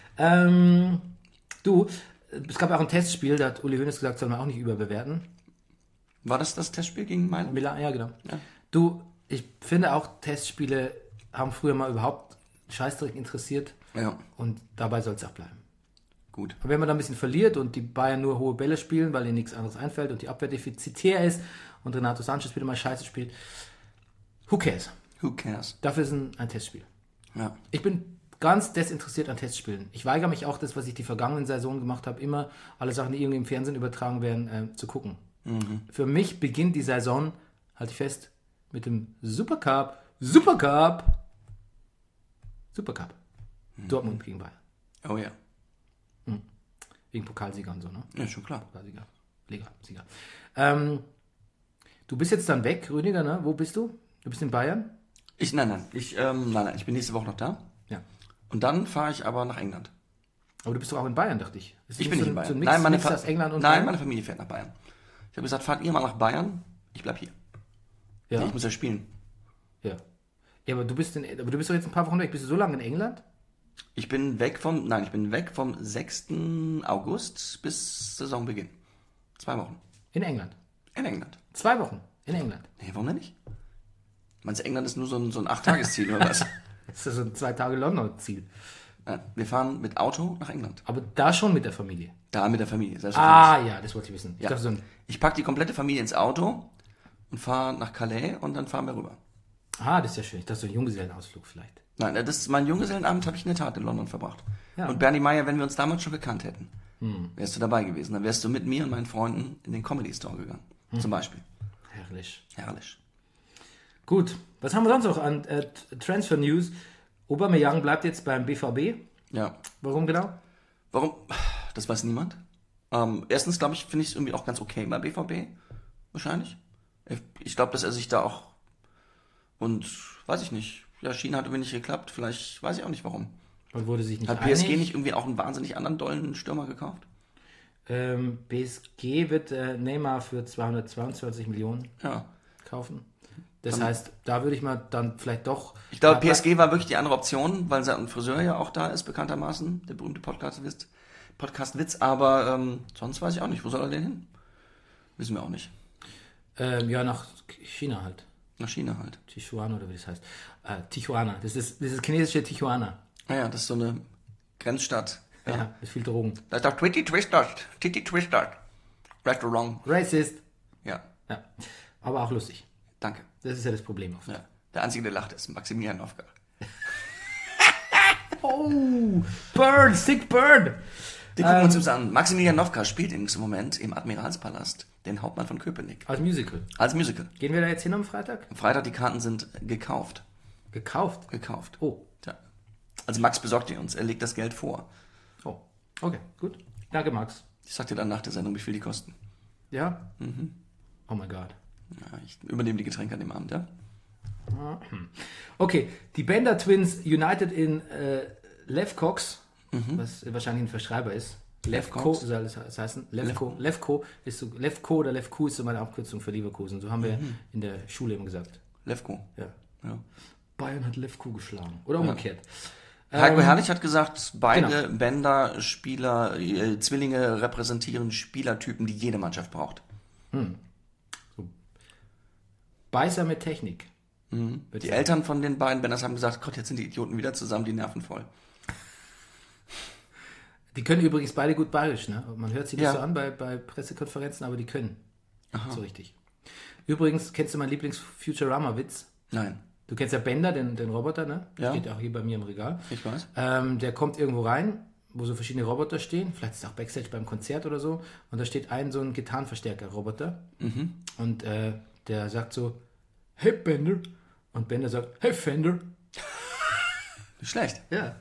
Ähm, du, es gab auch ein Testspiel, da hat Uli Hoeneß gesagt, soll man auch nicht überbewerten. War das das Testspiel gegen Mailand? Milan, ja, genau. Ja. Du, ich finde auch, Testspiele haben früher mal überhaupt Scheißdreck interessiert. Ja. Und dabei soll es auch bleiben. Gut. Und wenn man da ein bisschen verliert und die Bayern nur hohe Bälle spielen, weil ihnen nichts anderes einfällt und die Abwehr defizitär ist und Renato Sanchez wieder mal Scheiße spielt, who cares? Who cares? Dafür ist ein, ein Testspiel. Ja. Ich bin ganz desinteressiert an Testspielen. Ich weigere mich auch, das, was ich die vergangenen Saison gemacht habe, immer alle Sachen, die irgendwie im Fernsehen übertragen werden, äh, zu gucken. Mhm. Für mich beginnt die Saison, halte ich fest, mit dem Supercup. Supercup! Supercup. Mhm. Dortmund gegen Bayern. Oh ja. Mhm. Wegen Pokalsieger und so, ne? Ja, schon klar. Pokalsieger. Liga-Sieger. Ähm, du bist jetzt dann weg, Rüdiger, ne? Wo bist du? Du bist in Bayern? Ich, nein, nein. Ich, ähm, nein, nein. Ich bin nächste Woche noch da. Ja. Und dann fahre ich aber nach England. Aber du bist doch auch in Bayern, dachte ich. Ist ich bin so nicht in Bayern. So ein Mix, nein, meine, Mix aus England und nein Bayern? meine Familie fährt nach Bayern. Ich habe gesagt, fahrt ihr mal nach Bayern, ich bleib hier. Ja. Ich muss ja spielen. Ja. Ja, aber du bist in, aber du bist doch jetzt ein paar Wochen weg. Bist du so lange in England? Ich bin weg vom, nein, ich bin weg vom sechsten August bis Saisonbeginn. Zwei Wochen. In England? In England. Zwei Wochen in England? Nee, warum denn nicht? Meinst du, England ist nur so ein, so ein Acht-Tages-Ziel oder was? Das ist so ein Zwei-Tage-London-Ziel. Ja, wir fahren mit Auto nach England. Aber da schon mit der Familie? Da mit der Familie. Ah, ja, das wollte ich wissen. Ich, ja. dachte, so ein ich packe die komplette Familie ins Auto und fahre nach Calais und dann fahren wir rüber. Ah, das ist ja schön. Ich dachte, so ein Junggesellenausflug vielleicht. Nein, das ist mein Junggesellenabend, habe ich in der Tat in London verbracht. Ja. Und Bernie Meyer, wenn wir uns damals schon gekannt hätten, hm. wärst du dabei gewesen. Dann wärst du mit mir und meinen Freunden in den Comedy Store gegangen. Hm. Zum Beispiel. Herrlich. Herrlich. Gut, was haben wir sonst noch an äh, Transfer News? Aubameyang bleibt jetzt beim B V B. Ja. Warum genau? Warum? Das weiß niemand. Ähm, erstens, glaube ich, finde ich es irgendwie auch ganz okay beim B V B. Wahrscheinlich. Ich, ich glaube, dass er sich da auch und weiß ich nicht. Ja, China hat irgendwie nicht geklappt. Vielleicht weiß ich auch nicht warum. Und wurde sich nicht Hat P S G einig? nicht irgendwie auch einen wahnsinnig anderen dollen Stürmer gekauft? Ähm, B S G wird äh, Neymar für zweihundertzweiundzwanzig Millionen Ja. kaufen. Das Dann, heißt, da würde ich mal dann vielleicht doch... Ich glaube, P S G war wirklich die andere Option, weil sein Friseur ja auch da ist, bekanntermaßen. Der berühmte Podcast-Witz. Podcast-Witz. Aber ähm, sonst weiß ich auch nicht. Wo soll er denn hin? Wissen wir auch nicht. Ähm, ja, nach China halt. Nach China halt. Tijuana oder wie das heißt. Äh, Tijuana. Das ist das ist chinesische Tijuana. Naja, das ist so eine Grenzstadt. Ja, ja mit viel Drogen. Da ist doch Twitty Twisters. Titty Twisters. Restaurant. Racist. Ja. Ja. Aber auch lustig. Danke. Das ist ja das Problem oft. Ja. Der Einzige, der lacht, ist Maximilian Nowka. Oh, Bird, sick Bird. Die gucken ähm, uns jetzt an. Maximilian Nowka spielt im Moment im Admiralspalast den Hauptmann von Köpenick. Als Musical. Als Musical. Gehen wir da jetzt hin am Freitag? Am Freitag, die Karten sind gekauft. Gekauft? Gekauft. Oh. Ja. Also Max besorgt die uns. Er legt das Geld vor. Oh, okay, gut. Danke, Max. Ich sag dir dann nach der Sendung, wie viel die kosten. Ja? Mhm. Oh mein Gott. Ja, ich übernehme die Getränke an dem Abend, ja? Okay, die Bender Twins United in äh, Lefkox, mhm. was wahrscheinlich ein Verschreiber ist. Lefko soll es heißen. Lefko. Lefko ist so, Lefko oder Lefku ist so meine Abkürzung für Leverkusen. So haben wir mhm. in der Schule immer gesagt. Lefko. Ja. ja. Bayern hat Levko geschlagen. Oder umgekehrt. Ja. Heiko Ähm, Herrlich hat gesagt, beide genau. Bänder, Spieler, äh, Zwillinge repräsentieren Spielertypen, die jede Mannschaft braucht. Beißer mit Technik. Würde Die ich sagen. Eltern von den beiden Bänders haben gesagt, Gott, jetzt sind die Idioten wieder zusammen, die Nerven voll. Die können übrigens beide gut bayerisch, ne? Man hört sie nicht Ja. so an bei, bei Pressekonferenzen, aber die können. So richtig. Übrigens, kennst du meinen Lieblings-Futurama-Witz? Nein, Du kennst ja Bender, den, den Roboter, ne? Ja. Steht auch hier bei mir im Regal. ich weiß. Ähm, der kommt irgendwo rein, wo so verschiedene Roboter stehen. Vielleicht ist es auch Backstage beim Konzert oder so. Und da steht ein so ein Gitarrenverstärker-Roboter. Und äh, der sagt so, hey Bender. Und Bender sagt, hey Fender. Nicht schlecht. Ja.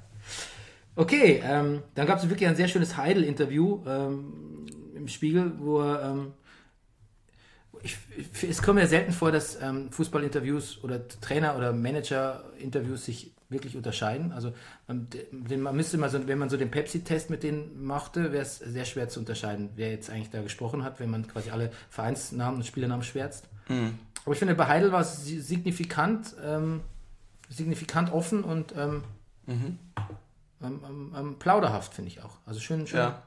Okay, ähm, dann gab es wirklich ein sehr schönes Heidel-Interview ähm, im Spiegel, wo er, ähm, ich, ich, es kommt ja selten vor, dass ähm, Fußballinterviews oder Trainer- oder Manager-Interviews sich wirklich unterscheiden. Also ähm, den, man müsste mal so, wenn man so den Pepsi-Test mit denen machte, wäre es sehr schwer zu unterscheiden, wer jetzt eigentlich da gesprochen hat, wenn man quasi alle Vereinsnamen und Spielernamen schwärzt. Mhm. Aber ich finde, bei Heidel war es signifikant, ähm, signifikant offen und ähm, Mhm. ähm, ähm, ähm, plauderhaft, finde ich auch. Also schön, schön. Ja.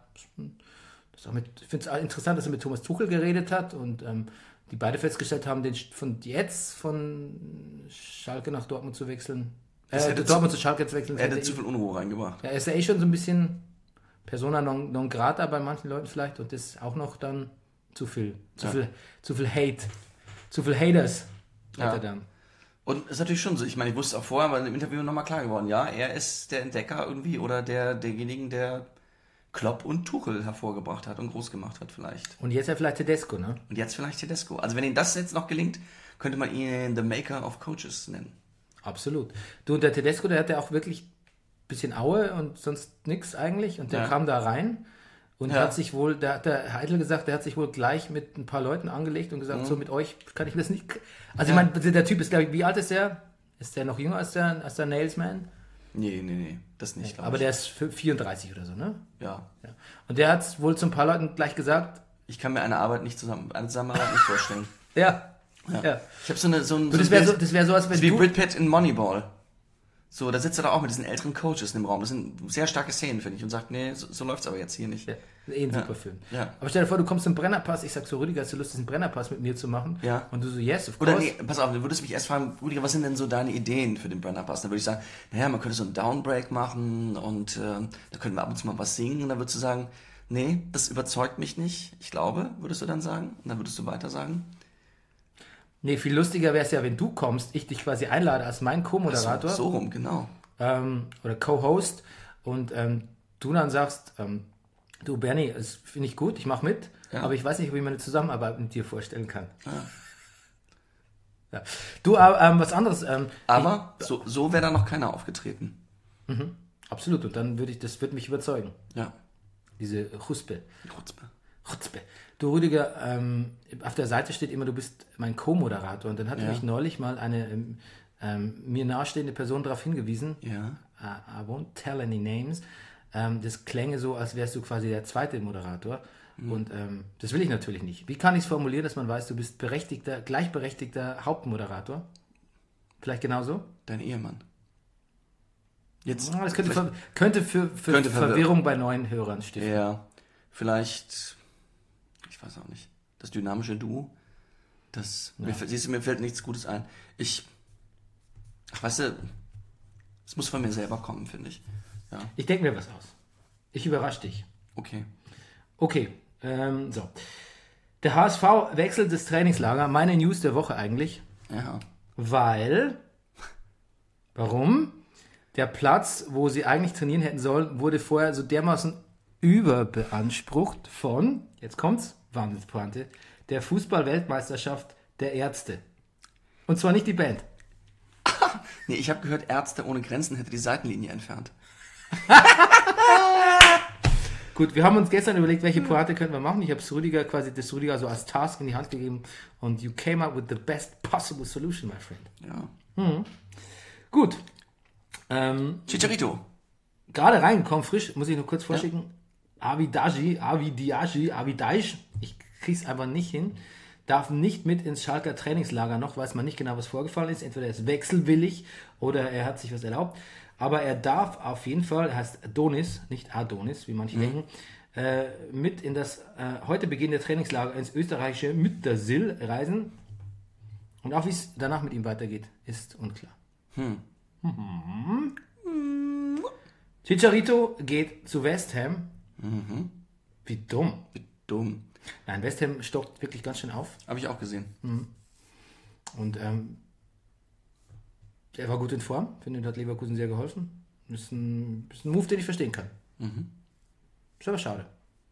Das auch mit, ich finde es interessant, dass er mit Thomas Tuchel geredet hat und ähm, die beide festgestellt haben, den von jetzt von Schalke nach Dortmund zu wechseln. Das Äh, hätte Dortmund zu- zu Schalke zu wechseln. Er hätte hätte zu eh- viel Unruhe reingebracht. ja, er ist ja eh schon so ein bisschen Persona non, non grata bei manchen Leuten vielleicht und das auch noch dann zu viel, zu Ja. viel, zu viel Hate, zu viel Haters Ja. hat er dann. Und es ist natürlich schon so, ich meine, ich wusste auch vorher, aber im Interview nochmal klar geworden, ja, er ist der Entdecker irgendwie oder der derjenigen, der Klopp und Tuchel hervorgebracht hat und groß gemacht hat vielleicht. Und jetzt ja vielleicht Tedesco, ne? Und jetzt vielleicht Tedesco. Also wenn ihm das jetzt noch gelingt, könnte man ihn The Maker of Coaches nennen. Absolut. Du, und der Tedesco, der hatte auch wirklich ein bisschen Aue und sonst nichts eigentlich. Und der Ja. kam da rein und Ja. hat sich wohl, da hat der Heidel gesagt, der hat sich wohl gleich mit ein paar Leuten angelegt und gesagt, so mit euch kann ich das nicht. Also Mhm. Ja. ich meine, der Typ ist, glaube ich, wie alt ist der? Ist der noch jünger als der, als der Nailsman? Nee, nee, nee, das nicht, glaub Aber ich. der ist vierunddreißig oder so, ne? Ja. Ja. Und der hat wohl zu ein paar Leuten gleich gesagt, Ich kann mir eine Arbeit nicht zusammen, eine Zusammenarbeit nicht vorstellen. ja, ja. Ja. Ich habe so eine, so ein, Du, das ein wäre Bild- so, das wär so, als wenn Das ist wie du... Brad Pitt in Moneyball. So, da sitzt er da auch mit diesen älteren Coaches in dem Raum. Das sind sehr starke Szenen, finde ich. Und sagt, nee, so, so läuft's aber jetzt hier nicht. Ja, eh ein Ja. super Film. Ja. Aber stell dir vor, du kommst zum Brennerpass, ich sag so, Rüdiger, hast du Lust, diesen Brennerpass mit mir zu machen? Ja. Und du so, yes, of course. Oder nee, pass auf, du würdest mich erst fragen, Rüdiger, was sind denn so deine Ideen für den Brennerpass? Dann würde ich sagen, naja, man könnte so einen Downbreak machen und äh, da könnten wir ab und zu mal was singen. Und dann würdest du sagen, nee, das überzeugt mich nicht. Ich glaube, würdest du dann sagen. Und dann würdest du weiter sagen. Nee, viel lustiger wäre es ja, wenn du kommst, ich dich quasi einlade als mein Co-Moderator So, so rum, genau. ähm, oder Co-Host und ähm, du dann sagst, ähm, du Bernie, das finde ich gut, ich mache mit, Ja. aber ich weiß nicht, ob ich mir eine Zusammenarbeit mit dir vorstellen kann. Ja. Du, äh, ähm, was anderes. Ähm, Aber so, so wäre da noch keiner aufgetreten. ich, absolut, und dann würde ich, das würde mich überzeugen, Ja. diese Chuspe. Chutzpe. Chutzpe. Du Rüdiger, ähm, auf der Seite steht immer, du bist mein Co-Moderator und dann hat Ja. mich neulich mal eine ähm, ähm, mir nahestehende Person darauf hingewiesen, Ja. I, I won't tell any names, ähm, das klänge so, als wärst du quasi der zweite Moderator und ähm, das will ich natürlich nicht. Wie kann ich es formulieren, dass man weiß, du bist berechtigter, gleichberechtigter Hauptmoderator? Vielleicht genauso? Dein Ehemann. Jetzt. Ah, Das könnte, vielleicht- ver könnte für, für Könnte verwirren. Verwirrung bei neuen Hörern stiften. Ja. Vielleicht. Ich weiß auch nicht. Das dynamische Duo. Das. Mir, fällt- siehst du, mir fällt nichts Gutes ein. Ich. Ach, weißt du. Es muss von mir selber kommen, finde ich. Ja. Ich denke mir was aus. Ich überrasche dich. Okay. Okay, ähm, so. Der H S V wechselt das Trainingslager. Meine News der Woche eigentlich. Ja. Weil, warum? Der Platz, wo sie eigentlich trainieren hätten sollen, wurde vorher so dermaßen überbeansprucht von, jetzt kommt's, Wahnsinnspointe, der Fußball-Weltmeisterschaft der Ärzte. Und zwar nicht die Band. Nee, ich habe gehört, Ärzte ohne Grenzen hätte die Seitenlinie entfernt. Gut, wir haben uns gestern überlegt, welche Pointe können wir machen. Ich habe es Rüdiger quasi, das Rüdiger so als Task in die Hand gegeben und you came up with the best possible solution, my friend. Ja. Gut. Ähm, Chicharito. gerade reingekommen, frisch, muss ich nur kurz vorschicken. Avidaji, Avidiaji, Avidaish, ich krieg's einfach nicht hin. darf nicht mit ins Schalker Trainingslager, noch weiß man nicht genau, was vorgefallen ist. Entweder er ist wechselwillig oder er hat sich was erlaubt. Aber er darf auf jeden Fall, er heißt Donis, nicht Adonis, wie manche mhm. denken, äh, mit in das äh, heute beginnende Trainingslager ins österreichische Müttersill reisen. Und auch wie es danach mit ihm weitergeht, ist unklar. Hm. Mhm. Chicharito geht zu West Ham. Mhm. Wie dumm. Wie dumm. Nein, West Ham stockt wirklich ganz schön auf. Habe ich auch gesehen. Mhm. Und ähm, er war gut in Form. Finde, das hat Leverkusen sehr geholfen. Das ist ein, ist ein Move, den ich verstehen kann. Mhm. Ist aber schade.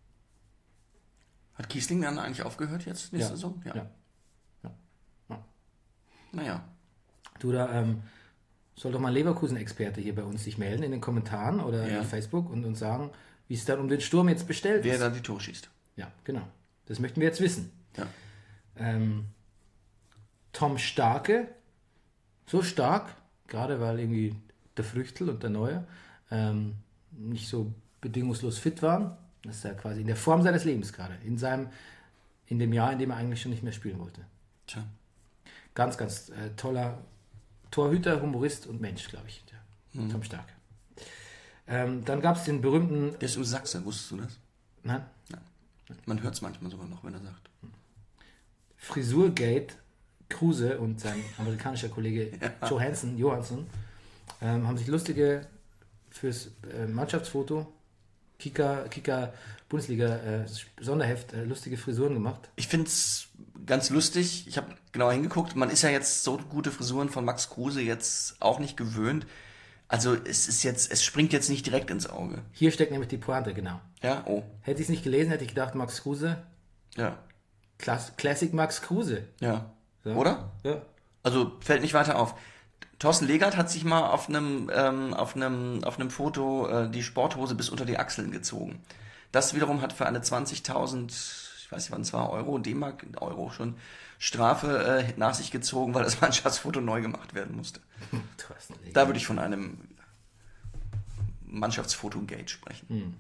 Hat Kiesling dann eigentlich aufgehört jetzt nächste ja. Saison? Ja. ja. ja. ja. Naja. Du, da ähm, soll doch mal ein Leverkusen-Experte hier bei uns sich melden in den Kommentaren oder ja. auf Facebook und uns sagen, wie es dann um den Sturm jetzt bestellt Wer ist. Wer da die Tore schießt. Ja, genau. Das möchten wir jetzt wissen. Ja. Ähm, Tom Starke, so stark, gerade weil irgendwie der Früchtel und der Neue ähm, nicht so bedingungslos fit waren. Das ist ja quasi in der Form seines Lebens gerade. In seinem, in dem Jahr, in dem er eigentlich schon nicht mehr spielen wollte. Tja. Ganz, ganz äh, toller Torhüter, Humorist und Mensch, glaube ich. Der mhm. Tom Starke. Ähm, dann gab es den berühmten... Der ist im Sachse, wusstest du das? Nein? Nein. Man hört es manchmal sogar noch, wenn er sagt. Frisurgate, Kruse und sein amerikanischer Kollege ja. Johansson, Johansson ähm, haben sich lustige fürs äh, Mannschaftsfoto, Kicker, Kicker Bundesliga äh, Sonderheft, äh, lustige Frisuren gemacht. Ich finde es ganz lustig. Ich habe genauer hingeguckt. Man ist ja jetzt so gute Frisuren von Max Kruse jetzt auch nicht gewöhnt. Also es ist jetzt, es springt jetzt nicht direkt ins Auge. Hier steckt nämlich die Pointe, genau. Ja, oh. Hätte ich es nicht gelesen, hätte ich gedacht, Max Kruse. Ja. Klass, Classic Max Kruse. Ja. So. Oder? Ja. Also fällt nicht weiter auf. Thorsten Legert hat sich mal auf einem, ähm, auf einem, auf einem Foto äh, die Sporthose bis unter die Achseln gezogen. Das wiederum hat für eine zwanzigtausend, ich weiß nicht wann es war, Euro, D-Mark, Euro schon, Strafe äh, nach sich gezogen, weil das Mannschaftsfoto neu gemacht werden musste. Da würde ich von einem Mannschaftsfoto-Gate sprechen. Hm.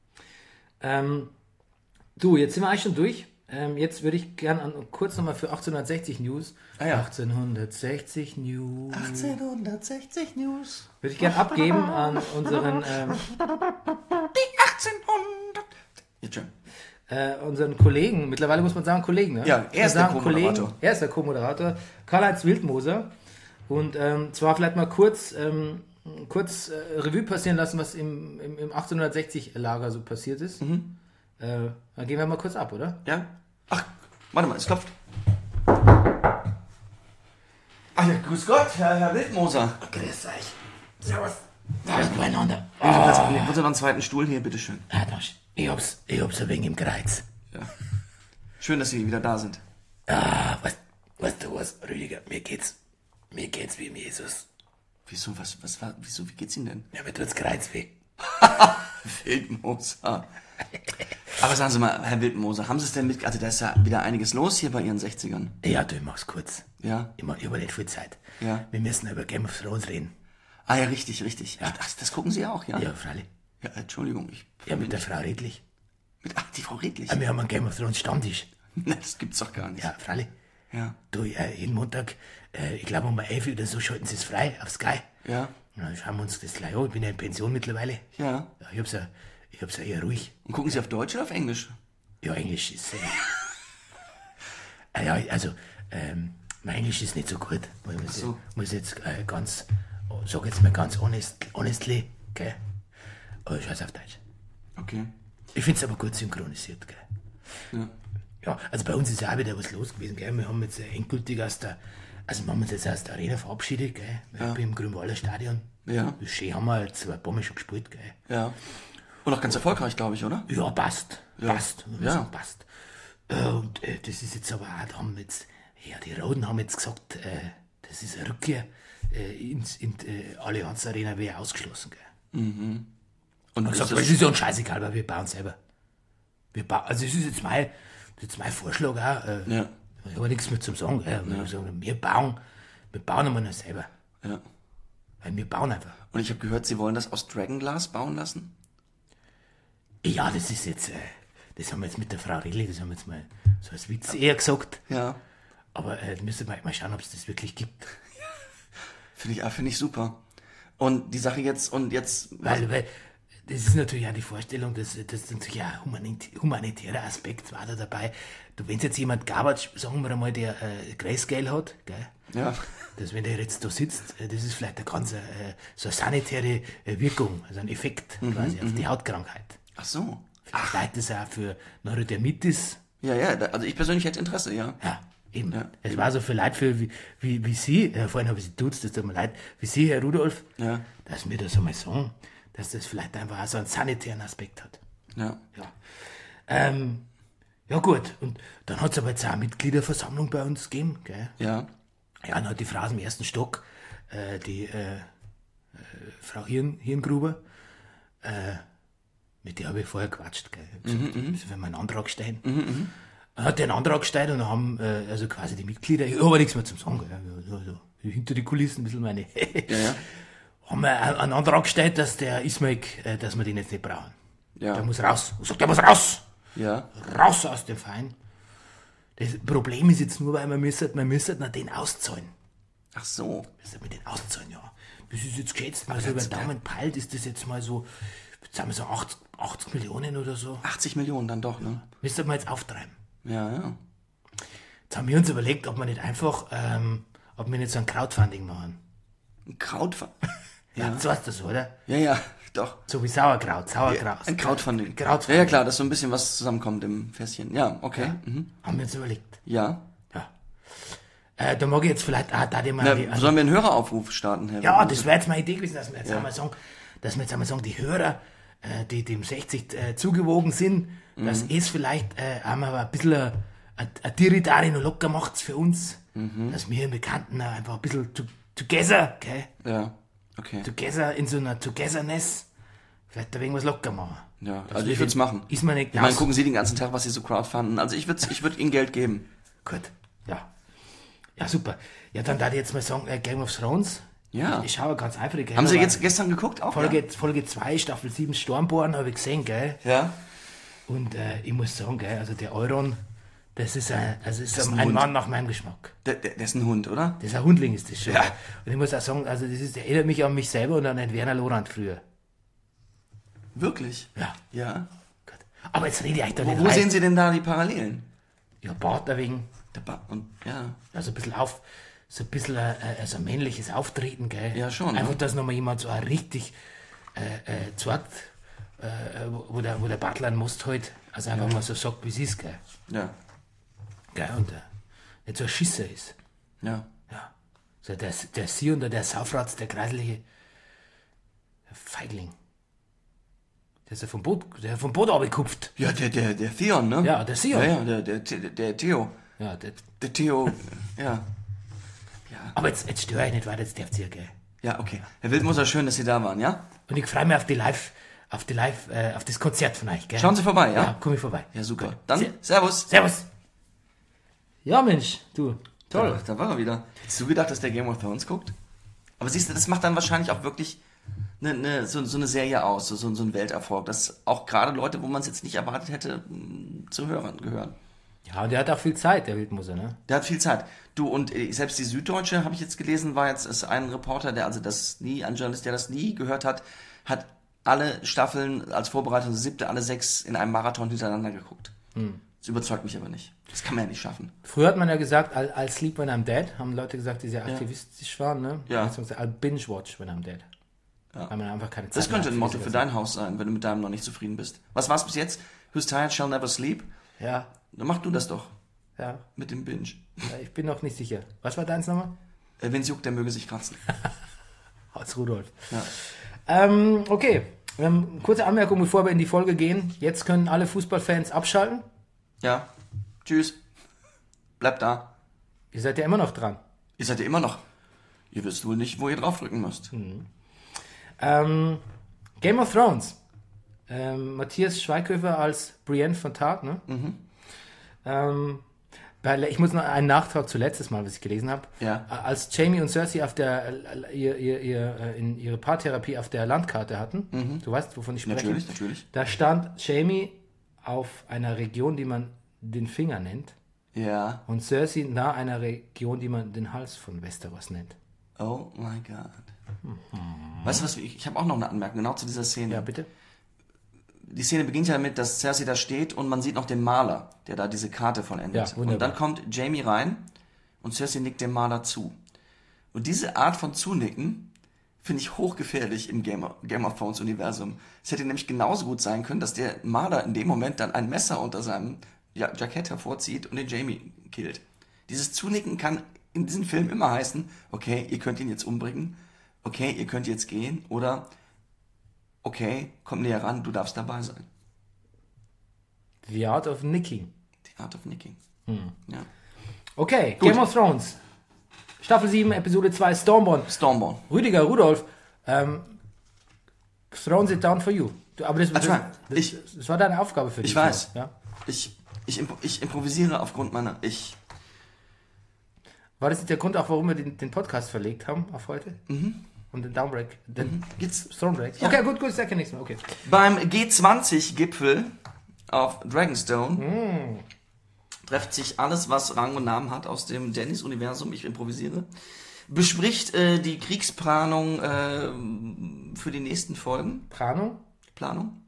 Ähm, du, jetzt sind wir eigentlich schon durch. Ähm, jetzt würde ich gerne kurz nochmal für achtzehnhundertsechzig News. Ah, ja. achtzehnhundertsechzig News. achtzehnhundertsechzig News. Würde ich gerne abgeben an unseren... Ähm, Die achtzehnhundert. Jetzt schon. Äh, unseren Kollegen, mittlerweile muss man sagen Kollegen, ne? Ja, er ist der Co-Moderator. Er ist der Co-Moderator, Karl-Heinz Wildmoser. Und ähm, zwar vielleicht mal kurz, ähm, kurz äh, Revue passieren lassen, was im, im, im achtzehnhundertsechzig-Lager so passiert ist. Mhm. Äh, dann gehen wir mal kurz ab, oder? Ja. Ach, warte mal, es klopft. Ach ja, grüß Gott, Herr, Herr Wildmoser. Grüß euch. Servus. Servus beieinander. Ich würde noch einen zweiten Stuhl hier, bitteschön. Ja, ich hab's, ich hab's ein wenig im Kreuz. Ja. Schön, dass Sie wieder da sind. Ah, was, weißt du was, Rüdiger, mir geht's, mir geht's wie im Jesus. Wieso, was, was war, wieso, wie geht's Ihnen denn? Ja, mir tut's Kreuz weh. Wildmoser. Aber sagen Sie mal, Herr Wildmoser, haben Sie es denn mit, also da ist ja wieder einiges los hier bei Ihren sechzigern. Ja, du, ich mach's kurz. Ja. Ich mach über nicht viel Zeit. Ja. Wir müssen über Game of Thrones reden. Ah ja, richtig, richtig. Ja. Ach, das gucken Sie auch, ja? Ja, freilich. Ja, Entschuldigung, ich... Ja, mit der Frau Redlich. Mit, ach, die Frau Redlich? Ja, wir haben einen Game of Thrones Stammtisch. Nein, das gibt's doch gar nicht. Ja, freilich. Ja. Du, äh, jeden Montag, äh, ich glaube um elf Uhr oder so, schalten sie es frei auf Sky. Ja. Und dann schauen wir uns das gleich an. Ich bin ja in Pension mittlerweile. Ja. Ja, ich hab's ja, ich hab's ja eher ruhig. Und gucken Sie auf Deutsch oder auf Englisch? Ja, Englisch ist... Äh, äh, ja, also, ähm, mein Englisch ist nicht so gut. Ich muss, so. muss jetzt äh, ganz, sag jetzt mal ganz honest, honestly, gell? Aber scheiß auf Deutsch. Okay. Ich find's aber gut synchronisiert, gell? Ja. Ja, also bei uns ist ja auch wieder was los gewesen, gell? Wir haben jetzt äh, endgültig aus der, also wir haben uns jetzt aus der Arena verabschiedet, gell? Ja. Im Grünwalder Stadion. Ja. Schön haben wir jetzt zwei Bombe schon gespielt, gell? Ja. Und auch ganz erfolgreich, glaube ich, oder? Ja, passt. Ja. Passt. Ja. Sagen, passt. Äh, und äh, das ist jetzt aber auch, da haben jetzt, ja, die Roten haben jetzt gesagt, äh, das ist eine Rückkehr äh, ins in, äh, Allianz Arena wäre ausgeschlossen, gell? Mhm. Und Und gesagt, das ist ja uns scheißegal, weil wir bauen selber. Wir bauen, also es ist jetzt mein, jetzt mein Vorschlag auch. Äh, Ja. Ich habe nichts mehr zum Sagen. Gell? Wir, sagen, wir bauen, wir bauen aber nur selber. Ja. Weil wir bauen einfach. Und ich habe gehört, Sie wollen das aus Dragonglass bauen lassen? Ja, das ist jetzt, äh, das haben wir jetzt mit der Frau Rehli, das haben wir jetzt mal so als Witz eher gesagt. Ja. Aber äh, müssen wir mal schauen, ob es das wirklich gibt. Finde ich, ah, finde ich super. Und die Sache jetzt, und jetzt... Weil, weil das ist natürlich auch die Vorstellung, dass das ist natürlich auch ein humanit- humanitärer Aspekt war da dabei. Du, wenn jetzt jemand Garbage, sagen wir einmal, der äh, Grayscale hat, gell? Ja. Dass wenn der jetzt da sitzt, äh, das ist vielleicht eine ganz äh, so eine sanitäre äh, Wirkung, also ein Effekt Mhm, quasi auf die Hautkrankheit. Ach so. Vielleicht leitet es auch für Neurodermitis. Ja, ja, da, also ich persönlich hätte Interesse, ja. Ja, eben. Ja, es eben. war so für Leute für, wie, wie, wie Sie, äh, vorhin habe ich Sie duzt, das tut mir leid, wie Sie, Herr Rudolf, Ja. dass wir das einmal sagen, dass das vielleicht einfach auch so einen sanitären Aspekt hat. Ja. Ja, ähm, ja gut, und dann hat es aber jetzt auch eine Mitgliederversammlung bei uns gegeben, gell? Ja. Ja, dann hat die Frau aus dem ersten Stock, äh, die äh, äh, Frau Hirn, Hirngruber, äh, mit der habe ich vorher gequatscht, gell? Ich hab gesagt, müssen wir mal einen Antrag stellen. Dann hat der einen Antrag gestellt und dann haben äh, also quasi die Mitglieder, ich habe aber nichts mehr zum Sagen, gell? So, so, hinter die Kulissen ein bisschen meine, Ja, ja. haben wir einen Antrag gestellt, dass der Ismail, äh, dass wir den jetzt nicht brauchen. Ja. Der muss raus. Ich sag, der muss raus! Ja. Raus aus dem Verein. Das Problem ist jetzt nur, weil wir müssen, wir müssen noch den auszahlen. Ach so. Müssen wir den auszahlen, ja. Das ist jetzt geschätzt, mal so über den Daumen peilt, ist das jetzt mal so, sagen wir so achtzig, achtzig Millionen oder so. achtzig Millionen dann doch, ne? Müssen wir jetzt auftreiben. Ja, ja. Jetzt haben wir uns überlegt, ob wir nicht einfach, ähm, ob wir nicht so ein Crowdfunding machen. Ein Krautfunding. Ja, so heißt das, oder? Ja, ja, doch. So wie Sauerkraut, Sauerkraut. Ein Krautfunding. Crowdfunding. Ja, ja, klar, dass so ein bisschen was zusammenkommt im Fässchen. Ja, okay. Ja, Mhm. haben wir uns überlegt. Ja. Ja. Äh, da mag ich jetzt vielleicht, ah, da die mal Na, die, sollen wir einen Höreraufruf starten, Herr ja, Wittmann? das wäre jetzt meine Idee gewesen, dass wir jetzt Ja. einmal sagen, dass wir jetzt einmal sagen, die Hörer, äh, die dem sechzig äh, zugewogen sind, Mhm. dass es vielleicht äh, einmal ein bisschen ein, ein Tiritari noch locker macht für uns, Mhm. dass wir im Bekannten auch einfach ein bisschen to, together, gell? Ja, okay. Together, in so einer Togetherness, vielleicht da irgendwas locker machen. Ja, Das also ich ist- würde es machen. Ist mir nicht Ich meine, aus- gucken Sie den ganzen Tag, was Sie so crowdfunden. Also ich würde ich würd Ihnen Geld geben. Gut, ja. Ja, super. Ja, dann darf ich jetzt mal sagen, äh, Game of Thrones. Ja. Ich, ich schaue ganz eifrig. Haben Sie aber jetzt gestern geguckt? Auch, Folge, Folge zwei, Staffel sieben, Stormborn, habe ich gesehen, gell? Ja? Ja. Und äh, ich muss sagen, gell, also der Euron, das ist ein, also ist ist ein, ein ein Hund. Mann nach meinem Geschmack. Der, der, der ist ein Hund, oder? Das ist ein Hundling, ist das schon. Ja. Und ich muss auch sagen, also das ist, der erinnert mich an mich selber und an den Werner Lorand früher. Wirklich? Ja. Ja. Gut. Aber jetzt rede ich euch da Wo, nicht wo rein. sehen Sie denn da die Parallelen? Ja, Bart wegen, Der ba und, ja. also ein bisschen auf, so ein bisschen äh, also ein männliches Auftreten, gell? Ja, schon, Einfach, ne? dass nochmal jemand so ein richtig äh, äh, zeigt, äh, wo, wo der, wo der Butler einen Most halt, also einfach mal so sagt, wie es ist, gell? Ja. Gell? Und äh, nicht so ein Schisser ist. Ja. Ja. So der, der Sie und der Saufratz, der kreisliche Feigling. Der ist ja vom Boot, der ist vom Boot abgekupft. Ja, der, der, der Theon, ne? Ja, der Theon. Ja, ja, der, der, der, der Theo. Ja, der, Der Theo, ja. aber jetzt, jetzt störe ich nicht weiter, jetzt dürft ihr, gell? Ja, okay. Herr Wildmoser, schön, dass Sie da waren, ja? Und ich freue mich auf die Live, auf die Live, äh, auf das Konzert von euch, gell? Schauen Sie vorbei, ja? Ja, komm ich vorbei. Ja, super. Dann, Se- Servus. Servus. Ja, Mensch, du, toll. Da, da war er wieder. Hättest du gedacht, dass der Game of Thrones guckt? Aber siehst du, das macht dann wahrscheinlich auch wirklich eine, eine, so, so eine Serie aus, so, so so ein Welterfolg, dass auch gerade Leute, wo man es jetzt nicht erwartet hätte, mh, zu Hörern gehören. Ja, und der hat auch viel Zeit, der Wildmoser, ne? Der hat viel Zeit. Du, und äh, selbst die Süddeutsche, habe ich jetzt gelesen, war jetzt ist ein Reporter, der also das nie, ein Journalist, der das nie gehört hat, hat alle Staffeln als Vorbereitung, also siebte, alle sechs in einem Marathon hintereinander geguckt. Das überzeugt mich aber nicht. Das kann man ja nicht schaffen. Früher hat man ja gesagt, I'll, I'll sleep when I'm dead, haben Leute gesagt, die sehr aktivistisch waren, ne? Ja. Jetzt haben sie gesagt, I'll binge watch when I'm dead. Ja. Weil man einfach keine Zeit Das könnte mehr ein hat Motto für sowas. dein Haus sein, wenn du mit deinem noch nicht zufrieden bist. Was war's bis jetzt? Who's tired shall never sleep? Ja, Dann mach du das doch. ja, Mit dem Binge. ja, ich bin noch nicht sicher. Was war deins nochmal? Äh, wenn's juckt, der möge sich kratzen. Hans Rudolf. Ja. Ähm, okay, wir haben eine kurze Anmerkung, bevor wir in die Folge gehen. Jetzt können alle Fußballfans abschalten. Ja. Tschüss. Bleibt da. Ihr seid ja immer noch dran. Ihr seid ja immer noch. Ihr wisst wohl nicht, wo ihr draufdrücken müsst. Ähm, Game of Thrones. Ähm, Matthias Schweighöfer als Brienne von Tarth, ne? Mhm. Ähm, bei, ich muss noch einen Nachtrag zu letztes Mal, was ich gelesen habe. Ja. Als Jamie und Cersei auf der, äh, ihr, ihr, ihr, äh, in ihre Paartherapie auf der Landkarte hatten, du weißt, wovon ich spreche, Natürlich, natürlich. da stand Jamie auf einer Region, die man den Finger nennt. Ja. Und Cersei nah einer Region, die man den Hals von Westeros nennt. Oh mein Gott. Mhm. Weißt du was, ich, ich habe auch noch eine Anmerkung, genau zu dieser Szene. Ja, bitte? Die Szene beginnt ja damit, dass Cersei da steht und man sieht noch den Maler, der da diese Karte vollendet. Ja, wunderbar. Und dann kommt Jaime rein und Cersei nickt dem Maler zu. Und diese Art von Zunicken finde ich hochgefährlich im Game of, Game of Thrones Universum. Es hätte nämlich genauso gut sein können, dass der Maler in dem Moment dann ein Messer unter seinem ja, Jackett hervorzieht und den Jaime killt. Dieses Zunicken kann in diesem Film immer heißen, okay, ihr könnt ihn jetzt umbringen, okay, ihr könnt jetzt gehen, oder okay, komm näher ran, du darfst dabei sein. The Art of Nicking. The Art of Nicking. Hm. Ja. Okay, Gut. Game of Thrones. Staffel sieben, Episode zwei, Stormborn. Stormborn. Rüdiger, Rudolf, ähm, thrown it down for you. Du, aber das, das, Also, das, ich- das war deine Aufgabe für dich. Ich weiß. Ja? Ich, ich, imp- ich improvisiere aufgrund meiner... Ich, War das nicht der Grund auch, warum wir den, den Podcast verlegt haben auf heute? Mhm. Und den Downbreak, den Jetzt Thronebreak? Ja. Okay, gut, gut, sag ja nichts mehr, okay. beim G zwanzig Gipfel auf Dragonstone trifft sich alles, was Rang und Namen hat aus dem Dennis-Universum, ich improvisiere, bespricht äh, die Kriegsplanung äh, für die nächsten Folgen. Planung? Planung?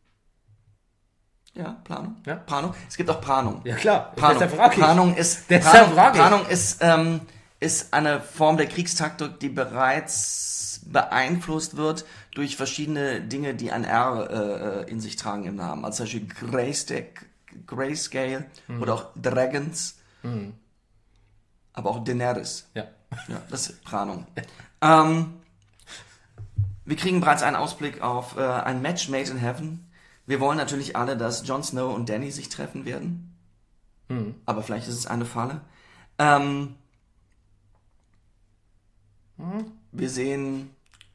Ja, Planung. Ja. Planung. Es gibt auch Planung. Ja klar, Planung. deshalb frag ich. Planung ist, Deshalb Planung, frag ich. Planung ist, ähm, ist eine Form der Kriegstaktik, die bereits beeinflusst wird durch verschiedene Dinge, die ein R äh, in sich tragen im Namen. Also zum Beispiel Greystack, Grayscale Mhm. oder auch Dragons, aber auch Daenerys. Ja. Ja, das ist Planung. ähm, wir kriegen bereits einen Ausblick auf äh, ein Match made in heaven. Wir wollen natürlich alle, dass Jon Snow und Dany sich treffen werden. Aber vielleicht ist es eine Falle. Ähm, Wir sehen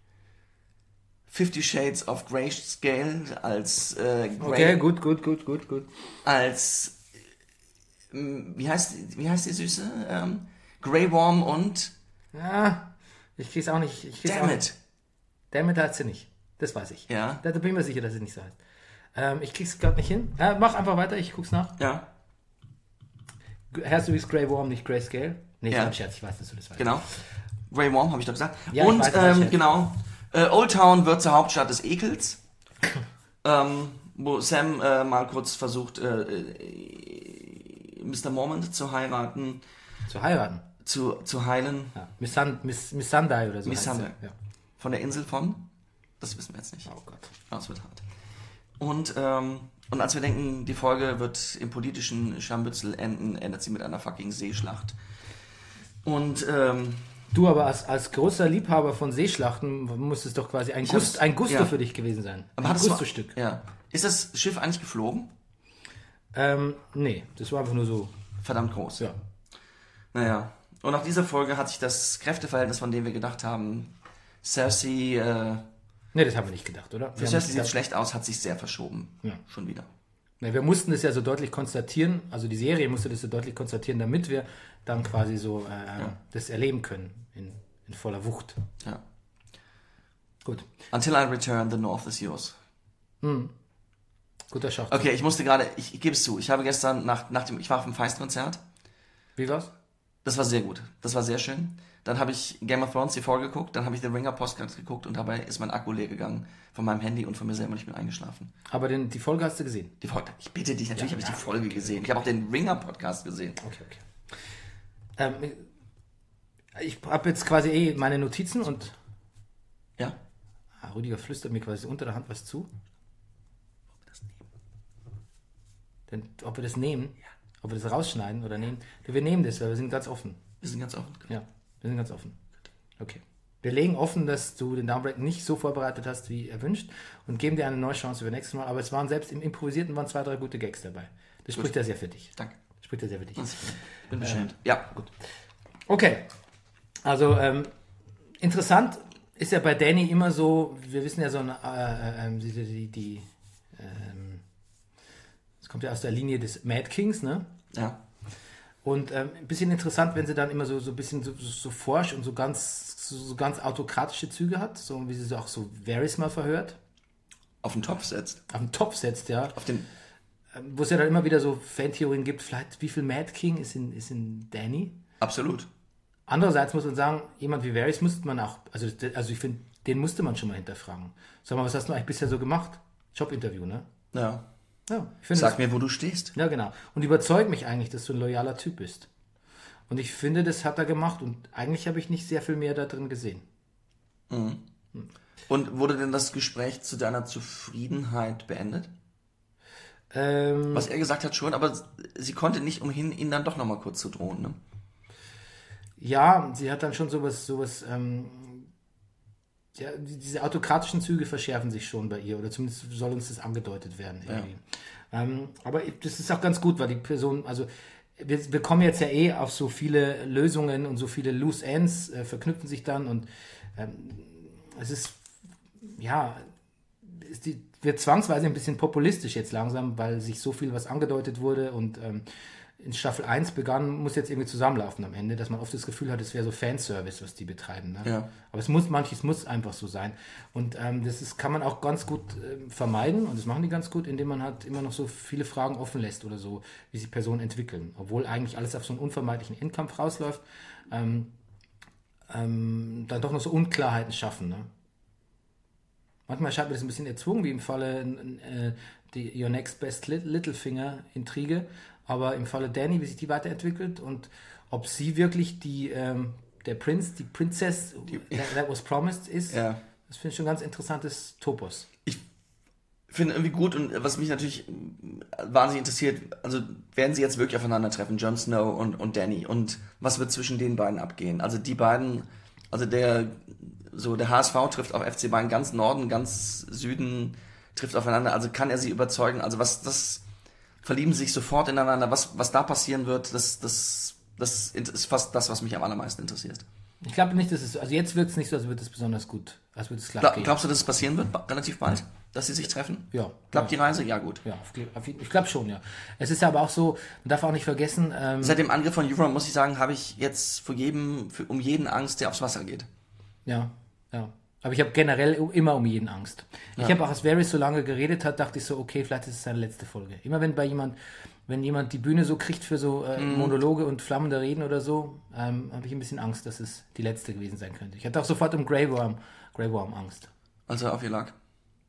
Fifty Shades of Grayscale als äh, Grey, Okay, gut, gut, gut, gut, gut. als ähm, wie heißt wie heißt die Süße? Ähm, Grey Worm und Ja, ich krieg's auch nicht. Ich krieg's auch Damn nicht. it. Damit hat sie nicht. Das weiß ich. Ja. Da bin ich mir sicher, dass es nicht so heißt. Ähm, ich krieg's gerade nicht hin. Ja, mach einfach weiter, ich guck's nach. Ja, Heißt du wie Grey Worm, nicht Grayscale? Nee, Ja. ja. Scherz, ich weiß, dass du das weißt. genau. Grey Worm habe ich doch gesagt. Ja, ich und weiß, was ähm, ich- genau, äh, Old Town wird zur Hauptstadt des Ekels. ähm, wo Sam äh, mal kurz versucht, äh, äh, Mister Mormont zu heiraten, Zu heiraten. zu, zu heilen. Ja. Miss, Sun, Miss, Miss Sunday oder so. Miss heißt sie. Sunday. Ja. Von der Insel von? Das wissen wir jetzt nicht. Oh Gott. Das wird hart. Und, ähm, und als wir denken, die Folge wird im politischen Scharmützel enden, endet sie mit einer fucking Seeschlacht. Und, ähm, Du aber als, als großer Liebhaber von Seeschlachten muss es doch quasi ein, Ich Gust, hab's- ein Gusto ja. für dich gewesen sein. aber ein hattest du- Gusto-Stück. Ja. Ist das Schiff eigentlich geflogen? Ähm, nee, das war einfach nur so. Verdammt groß. Ja. Naja. Und nach dieser Folge hat sich das Kräfteverhältnis, von dem wir gedacht haben, Cersei, äh, Nee, das haben wir nicht gedacht, oder? für Wir, haben Cersei nicht sieht gedacht- schlecht aus, hat sich sehr verschoben. Ja. Schon wieder. Nee, wir mussten das ja so deutlich konstatieren, also die Serie musste das so deutlich konstatieren, damit wir dann quasi so äh, das erleben können in, in voller Wucht. Ja. Gut. Until I return, the North is yours. Guter Schachzug. Okay, ich musste gerade, ich, ich gebe es zu, ich habe gestern nach, nach dem, ich war auf dem Feist-Konzert. Wie war's? Das war sehr gut. Das war sehr schön. Dann habe ich Game of Thrones die Folge geguckt, dann habe ich The Ringer Podcast geguckt und dabei ist mein Akku leer gegangen von meinem Handy und von mir selber und ich bin eingeschlafen. Aber den, die Folge hast du gesehen. Die Folge, ich bitte dich, natürlich habe ich die Folge gesehen. Ich habe auch den Ringer Podcast gesehen. Okay, okay. Ähm, ich habe jetzt quasi eh meine Notizen und Ja? ah, Rüdiger flüstert mir quasi unter der Hand was zu. Denn, ob wir das nehmen, ob wir das rausschneiden oder nehmen. Wir nehmen das, weil wir sind ganz offen. Wir sind ganz offen. Ja, wir sind ganz offen. Okay. Wir legen offen, dass du den Downbreak nicht so vorbereitet hast, wie erwünscht und geben dir eine neue Chance für nächstes Mal. Aber es waren selbst im Improvisierten waren zwei, drei gute Gags dabei. Das spricht ja sehr für dich. Danke. Spricht ja sehr für dich. Ich bin beschämt. ja. Gut. Okay. Also, ähm, interessant ist ja bei Dany immer so, wir wissen ja so, eine, äh, äh, die, die, die ähm, das kommt ja aus der Linie des Mad Kings, ne? Ja. Und ähm, ein bisschen interessant, wenn sie dann immer so, so ein bisschen so, so, so forsch und so ganz, so, so ganz autokratische Züge hat, so wie sie so auch so Varys mal verhört, Auf den Topf setzt. auf den Topf setzt, ja. Auf den, wo es ja dann immer wieder so Fantheorien gibt, vielleicht wie viel Mad King ist in, ist in Danny? Absolut. Andererseits muss man sagen, jemand wie Varys musste man auch, also, also ich finde, den musste man schon mal hinterfragen. Sag mal, was hast du eigentlich bisher so gemacht? Jobinterview, ne? Ja. ja ich find, Sag das, mir, wo du stehst. Ja, genau. Und überzeug mich eigentlich, dass du ein loyaler Typ bist. Und ich finde, das hat er gemacht und eigentlich habe ich nicht sehr viel mehr da drin gesehen. Mhm. Hm. Und wurde denn das Gespräch zu deiner Zufriedenheit beendet? Ähm, Was er gesagt hat schon, aber sie konnte nicht umhin, ihn dann doch nochmal kurz zu drohen, ne? Ja, sie hat dann schon sowas, sowas, ähm, ja, diese autokratischen Züge verschärfen sich schon bei ihr, oder zumindest soll uns das angedeutet werden irgendwie. Ja. Ähm, aber das ist auch ganz gut, weil die Person, also wir, wir kommen jetzt ja eh auf so viele Lösungen und so viele Loose Ends äh, verknüpfen sich dann und ähm, es ist, ja, ist die, wird zwangsweise ein bisschen populistisch jetzt langsam, weil sich so viel was angedeutet wurde und ähm, in Staffel eins begann, muss jetzt irgendwie zusammenlaufen am Ende, dass man oft das Gefühl hat, es wäre so Fanservice, was die betreiben. Ne? Ja. Aber es muss, manches muss einfach so sein. Und ähm, das ist, kann man auch ganz gut ähm, vermeiden und das machen die ganz gut, indem man halt immer noch so viele Fragen offen lässt oder so, wie sich Personen entwickeln. Obwohl eigentlich alles auf so einen unvermeidlichen Endkampf rausläuft, ähm, ähm, dann doch noch so Unklarheiten schaffen. Ne? Manchmal scheint mir das ein bisschen erzwungen, wie im Falle äh, die Your Next Best Littlefinger-Intrige, aber im Falle Danny, wie sich die weiterentwickelt und ob sie wirklich die, ähm, der Prinz, die Princess die, that, that was promised ist, ja. Das finde ich schon ein ganz interessantes Topos. Ich finde irgendwie gut und was mich natürlich wahnsinnig interessiert, also werden sie jetzt wirklich aufeinandertreffen, Jon Snow und, und Danny, und was wird zwischen den beiden abgehen? Also die beiden, also der so der H S V trifft auf F C Bayern ganz Norden, ganz Süden, trifft aufeinander, also kann er sie überzeugen, also was das verlieben sich sofort ineinander, was, was da passieren wird, das, das, das ist fast das, was mich am allermeisten interessiert. Ich glaube nicht, dass es, also jetzt wird es nicht so, als würde es besonders gut, als würde es glatt Gla- gehen. Glaubst du, dass es passieren wird, relativ bald, dass sie sich treffen? Ja. Klappt ja. die Reise? Ja, gut. Ja, ich glaube schon, ja. Es ist aber auch so, man darf auch nicht vergessen... Ähm, Seit dem Angriff von Euron, muss ich sagen, habe ich jetzt vor jedem, für, um jeden Angst, der aufs Wasser geht. Ja, ja. Aber ich habe generell immer um jeden Angst. Ich Ja. habe auch, als Varys so lange geredet hat, dachte ich so, okay, vielleicht ist es seine letzte Folge. Immer wenn bei jemand, wenn jemand die Bühne so kriegt für so äh, Mhm. Monologe und flammende Reden oder so, ähm, habe ich ein bisschen Angst, dass es die letzte gewesen sein könnte. Ich hatte auch sofort um Grey Worm, Grey Worm Angst. Als er auf ihr lag.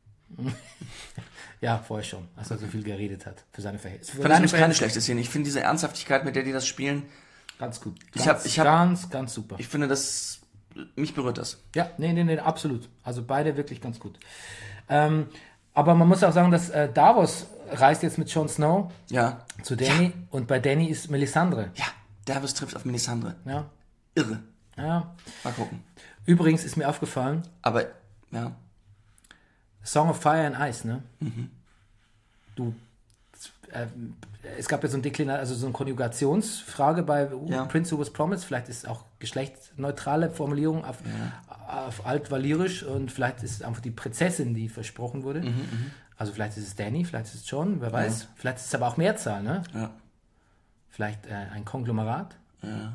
Ja, vorher schon, als er so viel geredet hat für seine Verhältnisse. Für Ich fand das seine keine Verhältnisse schlechte Szene. Ich finde diese Ernsthaftigkeit, mit der die das spielen, ganz gut. Ich Ganz, hab- ich hab- ganz, ganz super. ich finde das, mich berührt das. Ja, nee, nee, nee, absolut. Also beide wirklich ganz gut. Ähm, aber man muss auch sagen, dass äh, Davos reist jetzt mit Jon Snow Ja. zu Danny und bei Danny ist Melisandre. Ja, Davos trifft auf Melisandre. Ja, Irre. ja. Mal gucken. Übrigens ist mir aufgefallen, Aber, ja. Song of Fire and Ice, ne? Du, äh, es gab ja so ein Deklinat, also so eine Konjugationsfrage bei Ja. Prince Who Was Promised, vielleicht ist auch geschlechtsneutrale Formulierung auf, auf Altvalyrisch und vielleicht ist es einfach die Prinzessin, die versprochen wurde. Also vielleicht ist es Danny, vielleicht ist es John, wer weiß. Ja. Vielleicht ist es aber auch Mehrzahl, ne? Ja. Vielleicht äh, ein Konglomerat. Ja.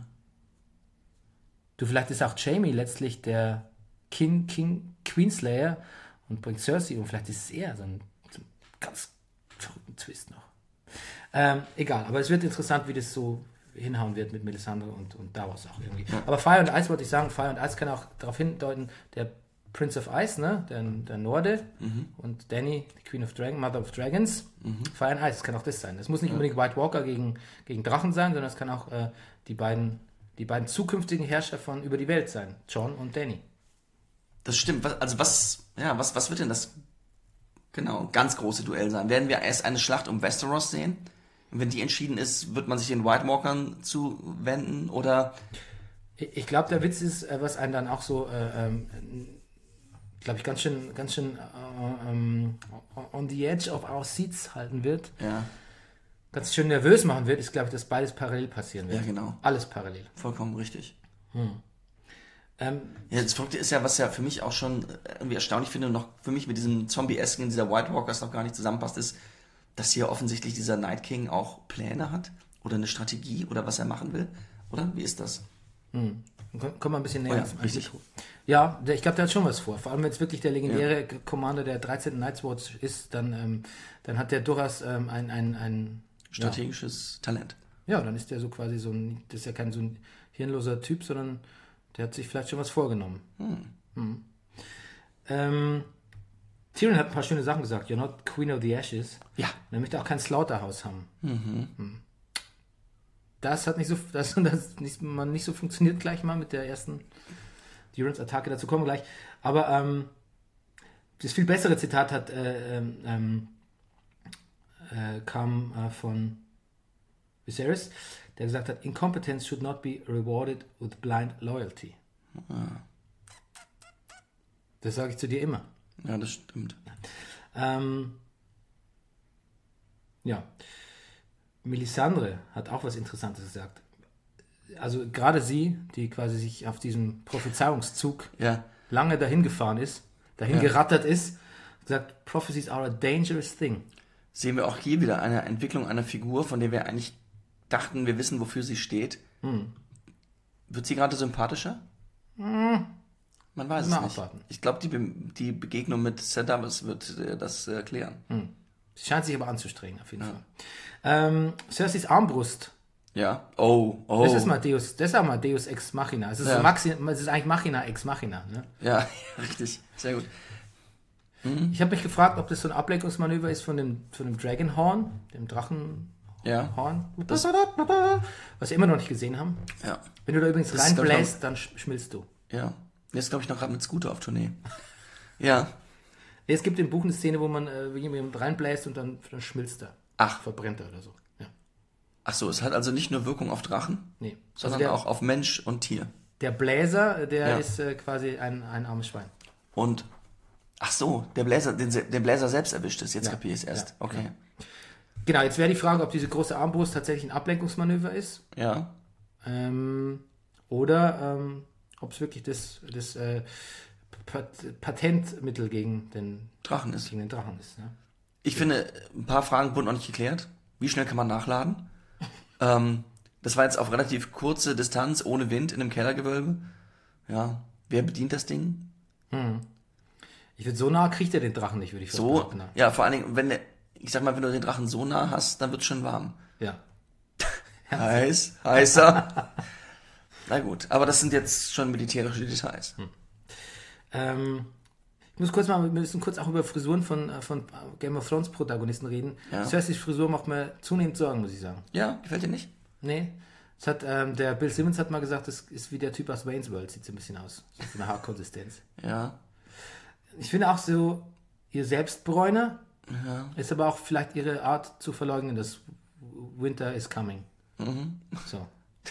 Du, vielleicht ist auch Jaime letztlich der King, King, Queenslayer und bringt Cersei und vielleicht ist es eher so ein, so ein ganz verrückten Twist noch. Ähm, egal, aber es wird interessant, wie das so hinhauen wird mit Melisandre und, und Davos auch irgendwie. Ja. Aber Fire and Ice wollte ich sagen, Fire and Ice kann auch darauf hindeuten, der Prince of Ice, ne, der, der Norde mhm. und Dany, die Queen of Dragon, Mother of Dragons. Mhm. Fire and Ice, das kann auch das sein. Es muss nicht ja. unbedingt White Walker gegen, gegen Drachen sein, sondern es kann auch äh, die beiden die beiden zukünftigen Herrscher von über die Welt sein, Jon und Dany. Das stimmt. Was, also was, ja, was, was wird denn das genau ganz große Duell sein? Werden wir erst eine Schlacht um Westeros sehen? Und wenn die entschieden ist, wird man sich den White Walkern zuwenden oder? Ich, ich glaube, der Witz ist, was einen dann auch so, äh, ähm, glaube ich, ganz schön, ganz schön äh, ähm, on the edge of our seats halten wird. Ja. Ganz schön nervös machen wird, ist, glaube ich, dass beides parallel passieren wird. Ja, genau. Alles parallel. Vollkommen richtig. Hm. Ähm, ja, das Verrückte ist ja, was ja für mich auch schon irgendwie erstaunlich finde und noch für mich mit diesem Zombie-esken, dieser White Walkers noch gar nicht zusammenpasst, ist, dass hier offensichtlich dieser Night King auch Pläne hat oder eine Strategie oder was er machen will. Oder? Wie ist das? Hm. Komm komm mal ein bisschen näher Oh ja, ans- ans richtig. Mikro. Ja, der, ich glaube, der hat schon was vor. Vor allem, wenn es wirklich der legendäre Commander der dreizehnten Night's Watch ist, dann, ähm, dann hat der durchaus ähm, ein, ein, ein Strategisches Talent. ja, dann ist der so quasi so ein, das ist ja kein so ein hirnloser Typ, sondern der hat sich vielleicht schon was vorgenommen. Hm. Ähm, Tyrion hat ein paar schöne Sachen gesagt. You're not Queen of the Ashes. Ja. Und er möchte auch kein Slaughterhouse haben. Hm. Das hat nicht so, das, das nicht, man nicht so funktioniert gleich mal mit der ersten Durance-Attacke. Dazu kommen wir gleich. Aber ähm, das viel bessere Zitat hat äh, ähm, äh, kam äh, von Viserys, der gesagt hat, Incompetence should not be rewarded with blind loyalty. Das sage ich zu dir immer. Ja, das stimmt. Ähm, ja. Melisandre hat auch was Interessantes gesagt. Also gerade sie, die quasi sich auf diesem Prophezeiungszug Ja. lange dahin gefahren ist, dahin Ja. gerattert ist, gesagt, Prophecies are a dangerous thing. Sehen wir auch hier wieder eine Entwicklung einer Figur, von der wir eigentlich dachten, wir wissen, wofür sie steht. Hm. Wird sie gerade sympathischer? Man weiß Mal es nicht. abwarten. Ich glaube, die, Be- die Begegnung mit Sir Davos wird äh, das äh, klären. Sie scheint sich aber anzustrengen, auf jeden Fall. Ähm, Cerseis Armbrust. Ja. Oh, oh. Das ist mal Deus, das ist auch mal Deus Ex Machina. Es ist, Ja. so Maxi, es ist eigentlich Machina Ex Machina. Ne? Ja, richtig. Sehr gut. Ich habe mich gefragt, ob das so ein Ablenkungsmanöver ist von dem, von dem Dragonhorn, dem Drachenhorn, Ja. was wir immer noch nicht gesehen haben. Ja. Wenn du da übrigens Das ist, glaub ich, reinbläst, dann sch- schmilzt du. Ja. Jetzt glaube ich noch gerade mit Scooter auf Tournee. Ja. Es gibt im Buch eine Szene, wo man äh, jemand reinbläst und dann, dann schmilzt er. Ach. Verbrennt er oder so. Ja. Ach so, es hat also nicht nur Wirkung auf Drachen, Nee. sondern Also der, auch auf Mensch und Tier. der Bläser, der Ja. ist äh, quasi ein, ein armes Schwein. Und, ach so, der Bläser, den, se- der Bläser selbst erwischt ist. Jetzt Ja. kapiere ich es erst. Ja. Okay. Genau, jetzt wäre die Frage, ob diese große Armbrust tatsächlich ein Ablenkungsmanöver ist. Ja. Ähm, oder ähm, ob es wirklich das, das äh, Pat- Patentmittel gegen den, Drachen ist. gegen den Drachen ist. Ja? Ich finde, ein paar Fragen wurden noch nicht geklärt. Wie schnell kann man nachladen? ähm, das war jetzt auf relativ kurze Distanz, ohne Wind, in einem Kellergewölbe. Ja. Wer bedient das Ding? Ich würde so nah kriegt er den Drachen nicht, würde ich fast So, behaupten. ne? ja, vor allen Dingen, wenn der, ich sag mal, wenn du den Drachen so nah hast, dann wird es schon warm. Ja. Heiß, heißer. Na gut, aber das sind jetzt schon militärische Details. Ähm, ich muss kurz mal, wir müssen kurz auch über Frisuren von, äh, von Game of Thrones Protagonisten reden. Ja. Cerseis Frisur macht mir zunehmend Sorgen, muss ich sagen. Ja, gefällt dir nicht? Nee. Das hat, ähm, der Bill Simmons hat mal gesagt, das ist wie der Typ aus Wayne's World, sieht so ein bisschen aus. So eine Haarkonsistenz. Ja. Ich finde auch so, ihr Selbstbräuner Ja. ist aber auch vielleicht ihre Art zu verleugnen, dass Winter is coming. Mhm. So.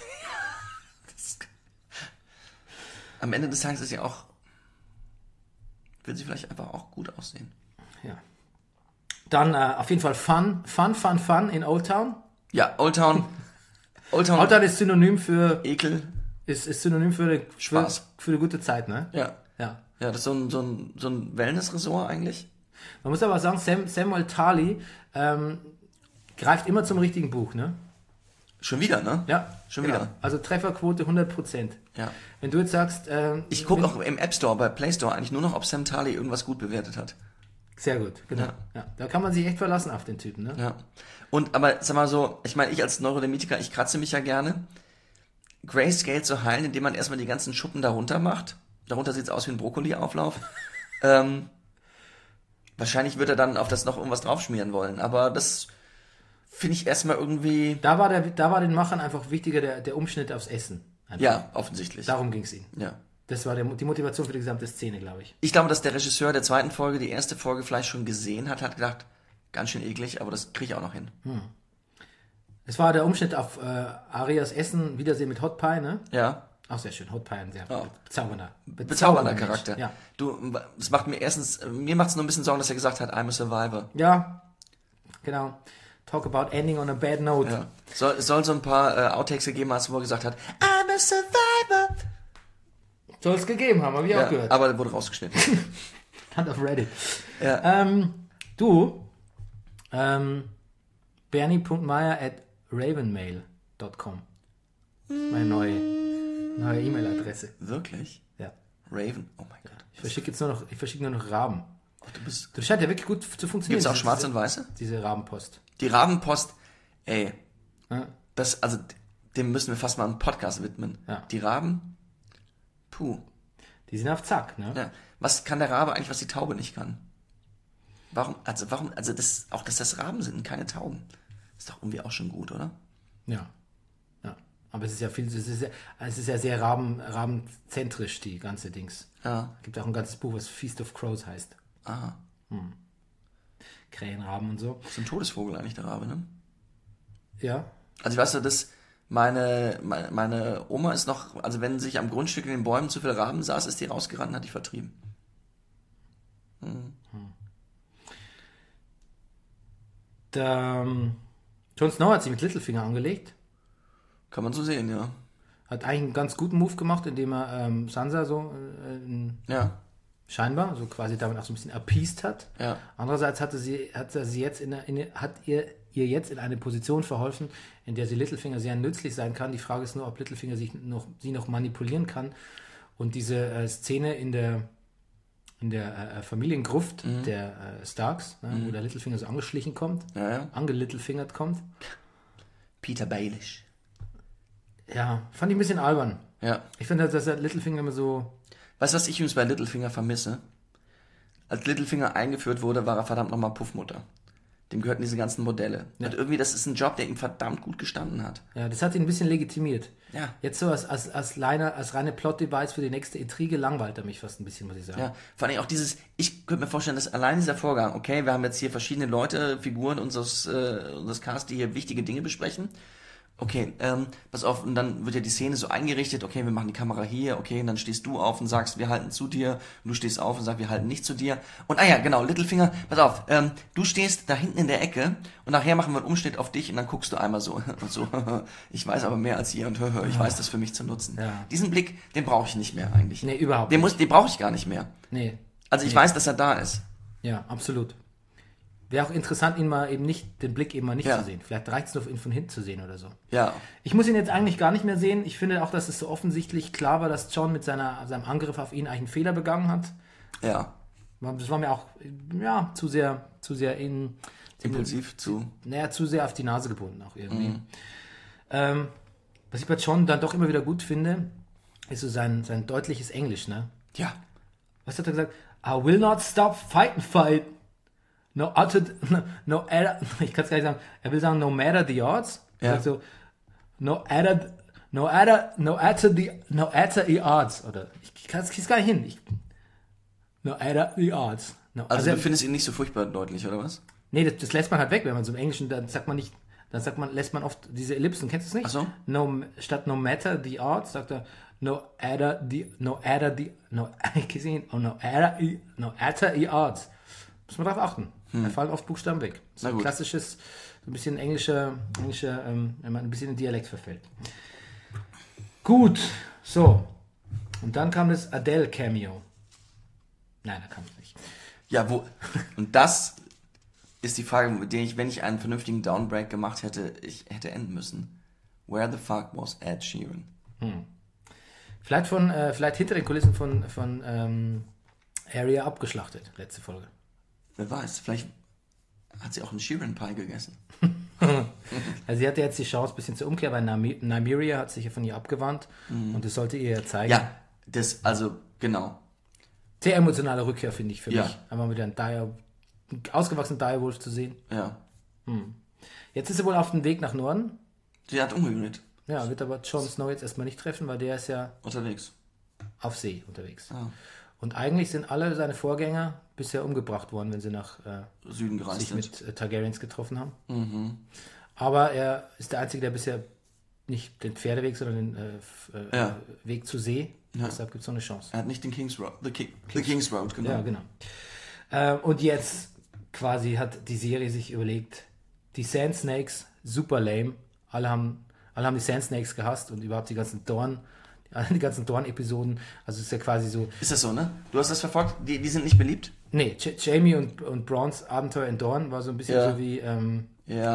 Am Ende des Tages ist ja auch, will sie vielleicht einfach auch gut aussehen. Ja. Dann äh, auf jeden Fall Fun, Fun, Fun, Fun in Old Town. Ja, Old Town. Old Town. Old Town ist Synonym für Ekel. ist, ist Synonym für, eine- Spaß. für, für eine gute Zeit, ne? Ja. Ja. Ja, das ist so ein, so ein, so ein Wellness-Ressort eigentlich. Man muss aber sagen, Sam, Samuel Tarly ähm, greift immer zum richtigen Buch, ne? Schon wieder, ne? Ja. Schon genau. wieder. Also Trefferquote hundert Prozent. Ja. Wenn du jetzt sagst, ähm, Ich gucke auch im App Store, bei Play Store eigentlich nur noch, ob Sam Tarly irgendwas gut bewertet hat. sehr gut, genau. Ja. Ja. Da kann man sich echt verlassen auf den Typen, ne? Ja. Und, aber sag mal so, ich meine, ich als Neurodermitiker, ich kratze mich ja gerne. Grayscale zu heilen, indem man erstmal die ganzen Schuppen darunter macht. Darunter sieht es aus wie ein Brokkoli-Auflauf. ähm, wahrscheinlich wird er dann auf das noch irgendwas draufschmieren wollen, aber das finde ich erstmal irgendwie, Da war, der, da war den Machern einfach wichtiger der, der Umschnitt aufs Essen. Einfach. ja, offensichtlich. Darum ging es ihnen. Ja. Das war der, die Motivation für die gesamte Szene, glaube ich. Ich glaube, dass der Regisseur der zweiten Folge die erste Folge vielleicht schon gesehen hat, hat gedacht, ganz schön eklig, aber das kriege ich auch noch hin. Es war der Umschnitt auf äh, Arias Essen, Wiedersehen mit Hot Pie, ne? Ja. Auch sehr schön. Hot Pie, ein sehr Ja. bezaubernder, Bezaubernder Mensch. Charakter. Ja. Du, es macht mir erstens, mir macht es nur ein bisschen Sorgen, dass er gesagt hat, I'm a survivor. Ja, genau. Talk about ending on a bad note. Ja. Soll, es soll so ein paar äh, Outtakes gegeben haben, wo er gesagt hat, I'm a survivor. Soll es gegeben haben, habe ich Ja, auch gehört. aber der wurde rausgeschnitten. Hand auf Reddit. Ja. Ähm, du, ähm, bernie punkt meier at ravenmail punkt com. Meine neue Neue E-Mail-Adresse. Wirklich? Ja. Raven? Oh mein Gott. Ich verschicke jetzt nur noch, ich verschicke nur noch Raben. Oh, du bist... Das scheint ja wirklich gut zu funktionieren. Gibt's auch diese- schwarze und weiße? Diese Rabenpost. Die Rabenpost, ey, Ja. das, also, dem müssen wir fast mal einen Podcast widmen. Ja. Die Raben, puh. Die sind auf Zack, ne? Ja. Was kann der Rabe eigentlich, was die Taube nicht kann? Warum, also, warum, also, das, auch, dass das Raben sind, keine Tauben. Ist doch irgendwie auch schon gut, oder? Ja. Ja. Aber es ist ja viel, es ist ja, es ist ja sehr Raben, rabenzentrisch, die ganze Dings. Ja. Es gibt auch ein ganzes Buch, was Feast of Crows heißt. Ah. Krähenraben und so. Ist ein Todesvogel eigentlich, der Rabe, ne? Ja. Also, ich weiß ja, dass meine, meine, meine Oma ist noch, also, wenn sich am Grundstück in den Bäumen zu viele Raben saß, ist die rausgerannt und hat die vertrieben. Der, ähm, Jon Snow hat sich mit Littlefinger angelegt. Kann man so sehen, ja. Hat eigentlich einen ganz guten Move gemacht, indem er ähm, Sansa so äh, in, Ja. scheinbar so quasi damit auch so ein bisschen appeased hat. Ja. Andererseits hatte sie, hat er sie jetzt in, eine- in, eine- hat ihr, ihr jetzt in eine Position verholfen, in der sie Littlefinger sehr nützlich sein kann. Die Frage ist nur, ob Littlefinger sich noch, sie noch manipulieren kann. Und diese äh, Szene in der in der äh, Familiengruft der äh, Starks, ne, wo der Littlefinger so angeschlichen kommt, Ja, ja. angelittlefingert kommt. Peter Baelish. Ja, fand ich ein bisschen albern. Ja. Ich finde, dass der Littlefinger immer so... Weißt du, was ich übrigens bei Littlefinger vermisse? Als Littlefinger eingeführt wurde, war er verdammt nochmal Puffmutter. Dem gehörten diese ganzen Modelle. Ja. Und irgendwie, das ist ein Job, der ihm verdammt gut gestanden hat. Ja, das hat ihn ein bisschen legitimiert. Ja. Jetzt so als, als, als, reine, als reine Plot-Device für die nächste Intrige langweilt er mich fast ein bisschen, muss ich sagen. Ja, vor allem auch dieses, ich könnte mir vorstellen, dass allein dieser Vorgang, okay, wir haben jetzt hier verschiedene Leute, Figuren unseres, äh, unseres Cast, die hier wichtige Dinge besprechen. Okay, ähm, pass auf, und dann wird ja die Szene so eingerichtet, okay, wir machen die Kamera hier, okay, und dann stehst du auf und sagst, wir halten zu dir, und du stehst auf und sagst, wir halten nicht zu dir. Und ah ja, genau, Littlefinger, pass auf, ähm, du stehst da hinten in der Ecke und nachher machen wir einen Umschnitt auf dich und dann guckst du einmal so und so, ich weiß aber mehr als ihr und ich weiß das für mich zu nutzen. Ja. Diesen Blick, den brauche ich nicht mehr eigentlich. Nee, überhaupt Den, nicht. muss, den brauche ich gar nicht mehr. Nee. Also ich Nee. weiß, dass er da ist. Ja, absolut. Wäre auch interessant, ihn mal eben nicht, den Blick eben mal nicht Ja. zu sehen. Vielleicht reicht es nur, ihn von hinten zu sehen oder so. Ja. Ich muss ihn jetzt eigentlich gar nicht mehr sehen. Ich finde auch, dass es so offensichtlich klar war, dass Jon mit seiner, seinem Angriff auf ihn eigentlich einen Fehler begangen hat. Ja. Das war mir auch, ja, zu sehr, zu sehr in, Impulsiv zu. naja, zu sehr auf die Nase gebunden auch irgendwie. Ähm, was ich bei Jon dann doch immer wieder gut finde, ist so sein, sein deutliches Englisch, ne? Ja. Was hat er gesagt? I will not stop fighting fight. No matter, no, no matter, ich kann es gar nicht sagen. Er will sagen, no matter the odds. Er Ja. sagt so, no matter, no matter, no matter the, no matter the odds. Oder, ich, ich kann es gar nicht hin. Ich, no matter the odds. No, Also, er- du findest ihn nicht so furchtbar deutlich, oder was? Nee, das, das lässt man halt weg, wenn man so im Englischen, dann sagt man nicht, dann sagt man, lässt man oft diese Ellipsen, kennst du es nicht? Ach so. No, statt no matter the odds, sagt er, no matter the, no matter the, no, ich kann sehen, oh, no matter, the- no matter the odds. Muss man darauf achten. Da fallen oft Buchstaben weg. So Na ein gut. klassisches, so ein bisschen englischer, englischer, ähm, wenn man ein bisschen in Dialekt verfällt. Gut, so. Und dann kam das Adele-Cameo. Nein, da kam es nicht. Ja, wo. Und das ist die Frage, mit der ich, wenn ich einen vernünftigen Downbreak gemacht hätte, ich hätte enden müssen. Where the fuck was Ed Sheeran? Vielleicht von, äh, vielleicht hinter den Kulissen von, von ähm, Area abgeschlachtet, letzte Folge. Wer weiß, vielleicht hat sie auch einen Sheeran Pie gegessen. Also sie hatte jetzt die Chance ein bisschen zur Umkehr, weil Nyme- Nymeria hat sich ja von ihr abgewandt und das sollte ihr ja zeigen. Ja, das, also, genau. Sehr emotionale Rückkehr, finde ich, für Ja. mich. Einmal wieder einen, Dire, einen ausgewachsenen Direwolf zu sehen. Ja. Jetzt ist sie wohl auf dem Weg nach Norden. Sie hat umgedreht. Ja, wird aber Jon Snow jetzt erstmal nicht treffen, weil der ist ja Unterwegs. auf See unterwegs. Ah. Und eigentlich sind alle seine Vorgänger bisher umgebracht worden, wenn sie nach äh, Süden gereist sich sind. mit äh, Targaryens getroffen haben. Mhm. Aber er ist der Einzige, der bisher nicht den Pferdeweg, sondern den äh, f- äh, Ja. Weg zu See. Ja. Deshalb gibt es noch eine Chance. Er hat nicht den King's Road. The, King, the King's Road, genau. Ja, genau. Äh, und jetzt quasi hat die Serie sich überlegt, die Sand Snakes, super lame. Alle haben, alle haben die Sand Snakes gehasst und überhaupt die ganzen Dorn, die ganzen Dorn-Episoden. Also es ist ja quasi so, Ist das so, ne? Du hast das verfolgt? Die, die sind nicht beliebt? nee, J- Jamie und, und Brauns Abenteuer in Dorn war so ein bisschen Ja. so wie, ähm, Ja.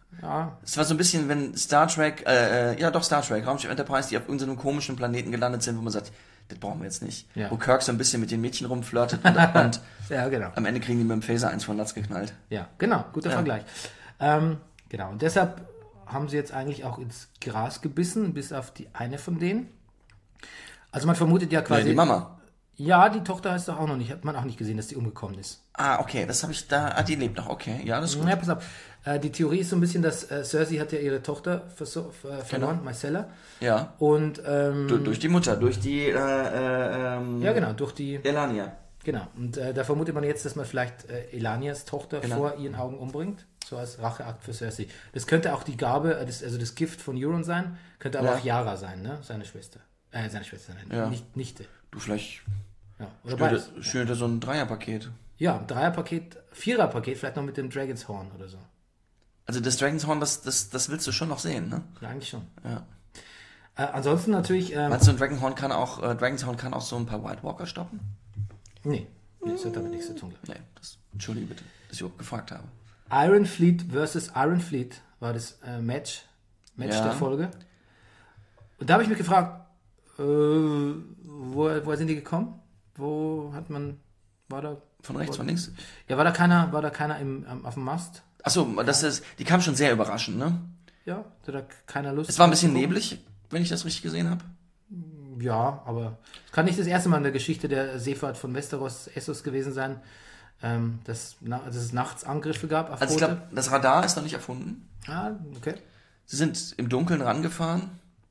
Ja. Es war so ein bisschen, wenn Star Trek, äh, äh, ja doch Star Trek, Raumschiff Enterprise, die auf irgendeinem komischen Planeten gelandet sind, wo man sagt, das brauchen wir jetzt nicht. Ja. Wo Kirk so ein bisschen mit den Mädchen rumflirtet und, und Ja, genau. am Ende kriegen die mit dem Phaser eins von Latz geknallt. Ja, genau, guter Ja. Vergleich. Ähm, genau, und deshalb haben sie jetzt eigentlich auch ins Gras gebissen, bis auf die eine von denen. Also man vermutet ja Ja, quasi... die Mama. Ja, die Tochter ist doch auch noch nicht, hat man auch nicht gesehen, dass die umgekommen ist. Ah, okay, das habe ich da, ah, die lebt noch, okay, ja, das ist gut. Ja, pass auf. Äh, die Theorie ist so ein bisschen, dass äh, Cersei hat ja ihre Tochter verso- äh, verloren, Myrcella. Ja, Und, ähm, du, durch die Mutter, durch die, äh, äh, ähm, ja genau, durch die, Elania. genau. Und äh, da vermutet man jetzt, dass man vielleicht äh, Elanias Tochter Genau. vor ihren Augen umbringt. So als Racheakt für Cersei. Das könnte auch die Gabe, äh, das, also das Gift von Euron sein, könnte aber Ja. auch Yara sein, ne? Seine Schwester. Äh, seine Schwester, nein, Ja. nicht, Nichte. Du, vielleicht Ja, oder beides. schnürt schnürt er so ein Dreierpaket. Ja, Dreierpaket, Viererpaket, vielleicht noch mit dem Dragon's Horn oder so. Also das Dragon's Horn, das, das, das willst du schon noch sehen, ne? Ja, eigentlich schon. Ja. Äh, ansonsten natürlich, ähm, Meinst du, ein Dragon's Horn kann auch, äh, Dragon's Horn kann auch so ein paar White Walker stoppen? nee, nee, das hat damit nichts zu tun. glaub ich. Nee, das, entschuldige bitte, dass ich überhaupt gefragt habe. Iron Fleet versus Iron Fleet war das äh, Match, Match Ja. der Folge. Und da habe ich mich gefragt, äh, wo, woher sind die gekommen? Wo hat man, war da, Von rechts, von links? ja, war da keiner, war da keiner im, am, auf dem Mast? Achso, das ist, die kam schon sehr überraschend, ne? Ja, hatte da keiner Lust? Es war ein bisschen drauf zu gucken? neblig, wenn ich das richtig gesehen habe. Ja, aber es kann nicht das erste Mal in der Geschichte der Seefahrt von Westeros, Essos gewesen sein, ähm, dass, na, dass es nachts Angriffe gab auf Also ich Boote. glaube, das Radar ist noch nicht erfunden. Ah, okay. Sie sind im Dunkeln rangefahren.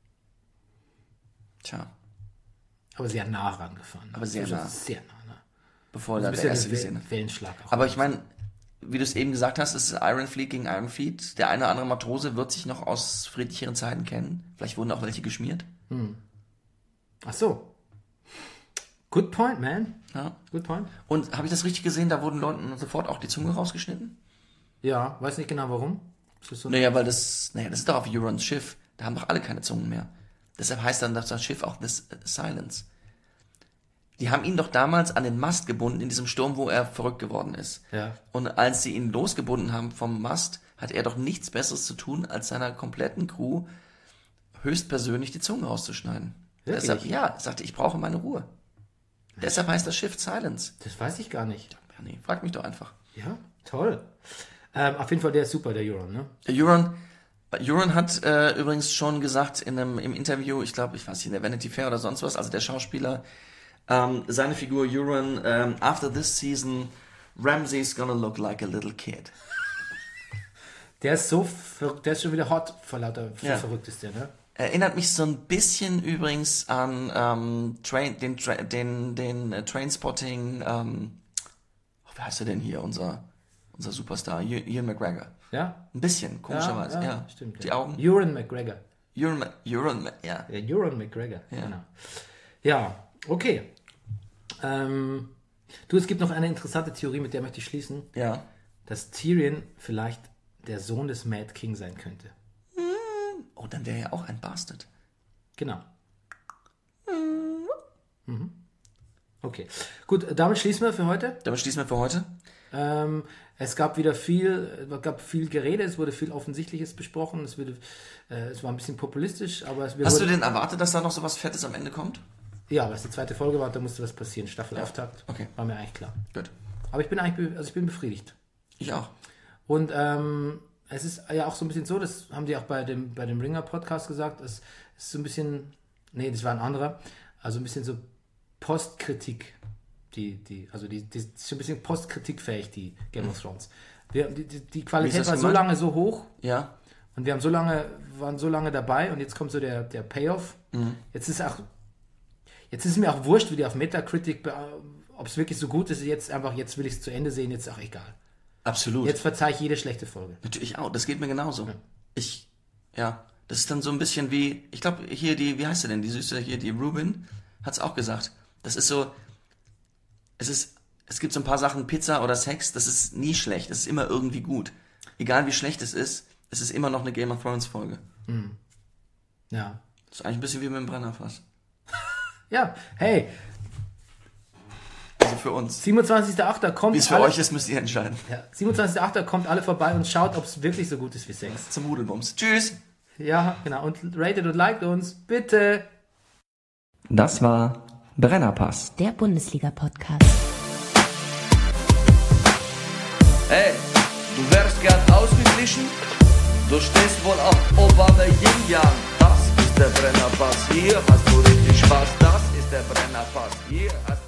Tja, Aber sehr nah rangefahren. Aber sehr Also nah. Sehr nah, ne? bevor So da ein der bisschen erste ein gesehen Wel- hat. Wellenschlag auch. Aber ich meine, wie du es eben gesagt hast, es ist Iron Fleet gegen Iron Fleet. Der eine oder andere Matrose wird sich noch aus friedlicheren Zeiten kennen. Vielleicht wurden auch welche geschmiert. Ach so. Good point, man. Ja. Good point. Und habe ich das richtig gesehen? Da wurden Leuten sofort auch die Zunge rausgeschnitten? Ja, weiß nicht genau warum. Ist das so? Naja, weil das, naja, das ist doch auf Eurons Schiff. Da haben doch alle keine Zungen mehr. Deshalb heißt dann das Schiff auch This Silence. Die haben ihn doch damals an den Mast gebunden in diesem Sturm, wo er verrückt geworden ist. Ja. Und als sie ihn losgebunden haben vom Mast, hat er doch nichts Besseres zu tun, als seiner kompletten Crew höchstpersönlich die Zunge rauszuschneiden. Wirklich? Deshalb, ja, er sagte, ich brauche meine Ruhe. Deshalb heißt das Schiff Silence. Das weiß ich gar nicht. Ja, nee, frag mich doch einfach. Ja, toll. Ähm, auf jeden Fall, der ist super, der Euron, ne? Der Euron, Euron hat äh, übrigens schon gesagt in einem, im Interview, ich glaube, ich weiß nicht, in der Vanity Fair oder sonst was, also der Schauspieler, ähm, seine Figur Euron, ähm, after this season, Ramsay's gonna look like a little kid. Der ist so verrückt, der ist schon wieder hot vor lauter, so Ja. verrückt ist der, ne? Erinnert mich so ein bisschen übrigens an ähm, Train, den, Tra den, den äh, Trainspotting, ähm, oh, wer heißt er denn hier, unser, unser Superstar, Ewan Iwan McGregor. Ja? Ein bisschen, komischerweise, ja. Stimmt. Die ja. Augen. Euron McGregor. Euron, Ma- Euron, Ma- ja. Ja, Euron McGregor, Ja. genau. Ja, okay. Ähm, du, es gibt noch eine interessante Theorie, mit der möchte ich schließen, Ja. dass Tyrion vielleicht der Sohn des Mad King sein könnte. Oh, dann wäre er ja auch ein Bastard. Genau. Mhm. Okay. Gut, damit schließen wir für heute. Damit schließen wir für heute. Ähm, es gab wieder viel, es gab viel Gerede, es wurde viel Offensichtliches besprochen, es, wurde, äh, es war ein bisschen populistisch, aber es wir Hast du wurden- denn erwartet, dass da noch so was Fettes am Ende kommt? Ja, was die zweite Folge war, da musste was passieren. Staffelauftakt. okay. War mir eigentlich klar. Gut. Aber ich bin eigentlich, be- also ich bin befriedigt. Ich auch. Und ähm, es ist ja auch so ein bisschen so, das haben die auch bei dem, bei dem Ringer-Podcast gesagt, es ist so ein bisschen, nee, das war ein anderer, also ein bisschen so Postkritik, die, die, also die, die ist schon ein bisschen postkritikfähig, die Game of Thrones. Wir, die, die, die Wie Qualität ist das war so gemeint? lange so hoch Ja. und wir haben so lange, waren so lange dabei und jetzt kommt so der, der Payoff. Mhm. Jetzt ist auch, jetzt ist mir auch wurscht, wie die auf Metacritic, ob es wirklich so gut ist, jetzt einfach, jetzt will ich es zu Ende sehen, jetzt ist auch egal. Absolut. Jetzt verzeih ich jede schlechte Folge. Natürlich auch. Das geht mir genauso. Ja. Ich, ja. Das ist dann so ein bisschen wie, ich glaube, hier die, wie heißt sie denn, die Süße hier, die Rubin, hat's auch gesagt. Das ist so, es ist, es gibt so ein paar Sachen, Pizza oder Sex, das ist nie schlecht. Das ist immer irgendwie gut. Egal wie schlecht es ist, es ist immer noch eine Game of Thrones Folge. Ja. Das ist eigentlich ein bisschen wie mit dem Brennerfass. Ja, hey. Also für uns. siebenundzwanzigster achter kommt Wie es für alle, euch ist, müsst ihr entscheiden. Ja, siebenundzwanzigster achter kommt alle vorbei und schaut, ob es wirklich so gut ist wie Sex. Zum Hudelbums. Tschüss. Ja, genau. Und ratet und liked uns. Bitte. Das war Brennerpass. Der Bundesliga-Podcast. Hey, du wärst gern ausgeglichen? Du stehst wohl auf Obama Yin Yang. Das ist der Brennerpass. Hier hast du richtig Spaß. Das ist der Brennerpass. Hier hast du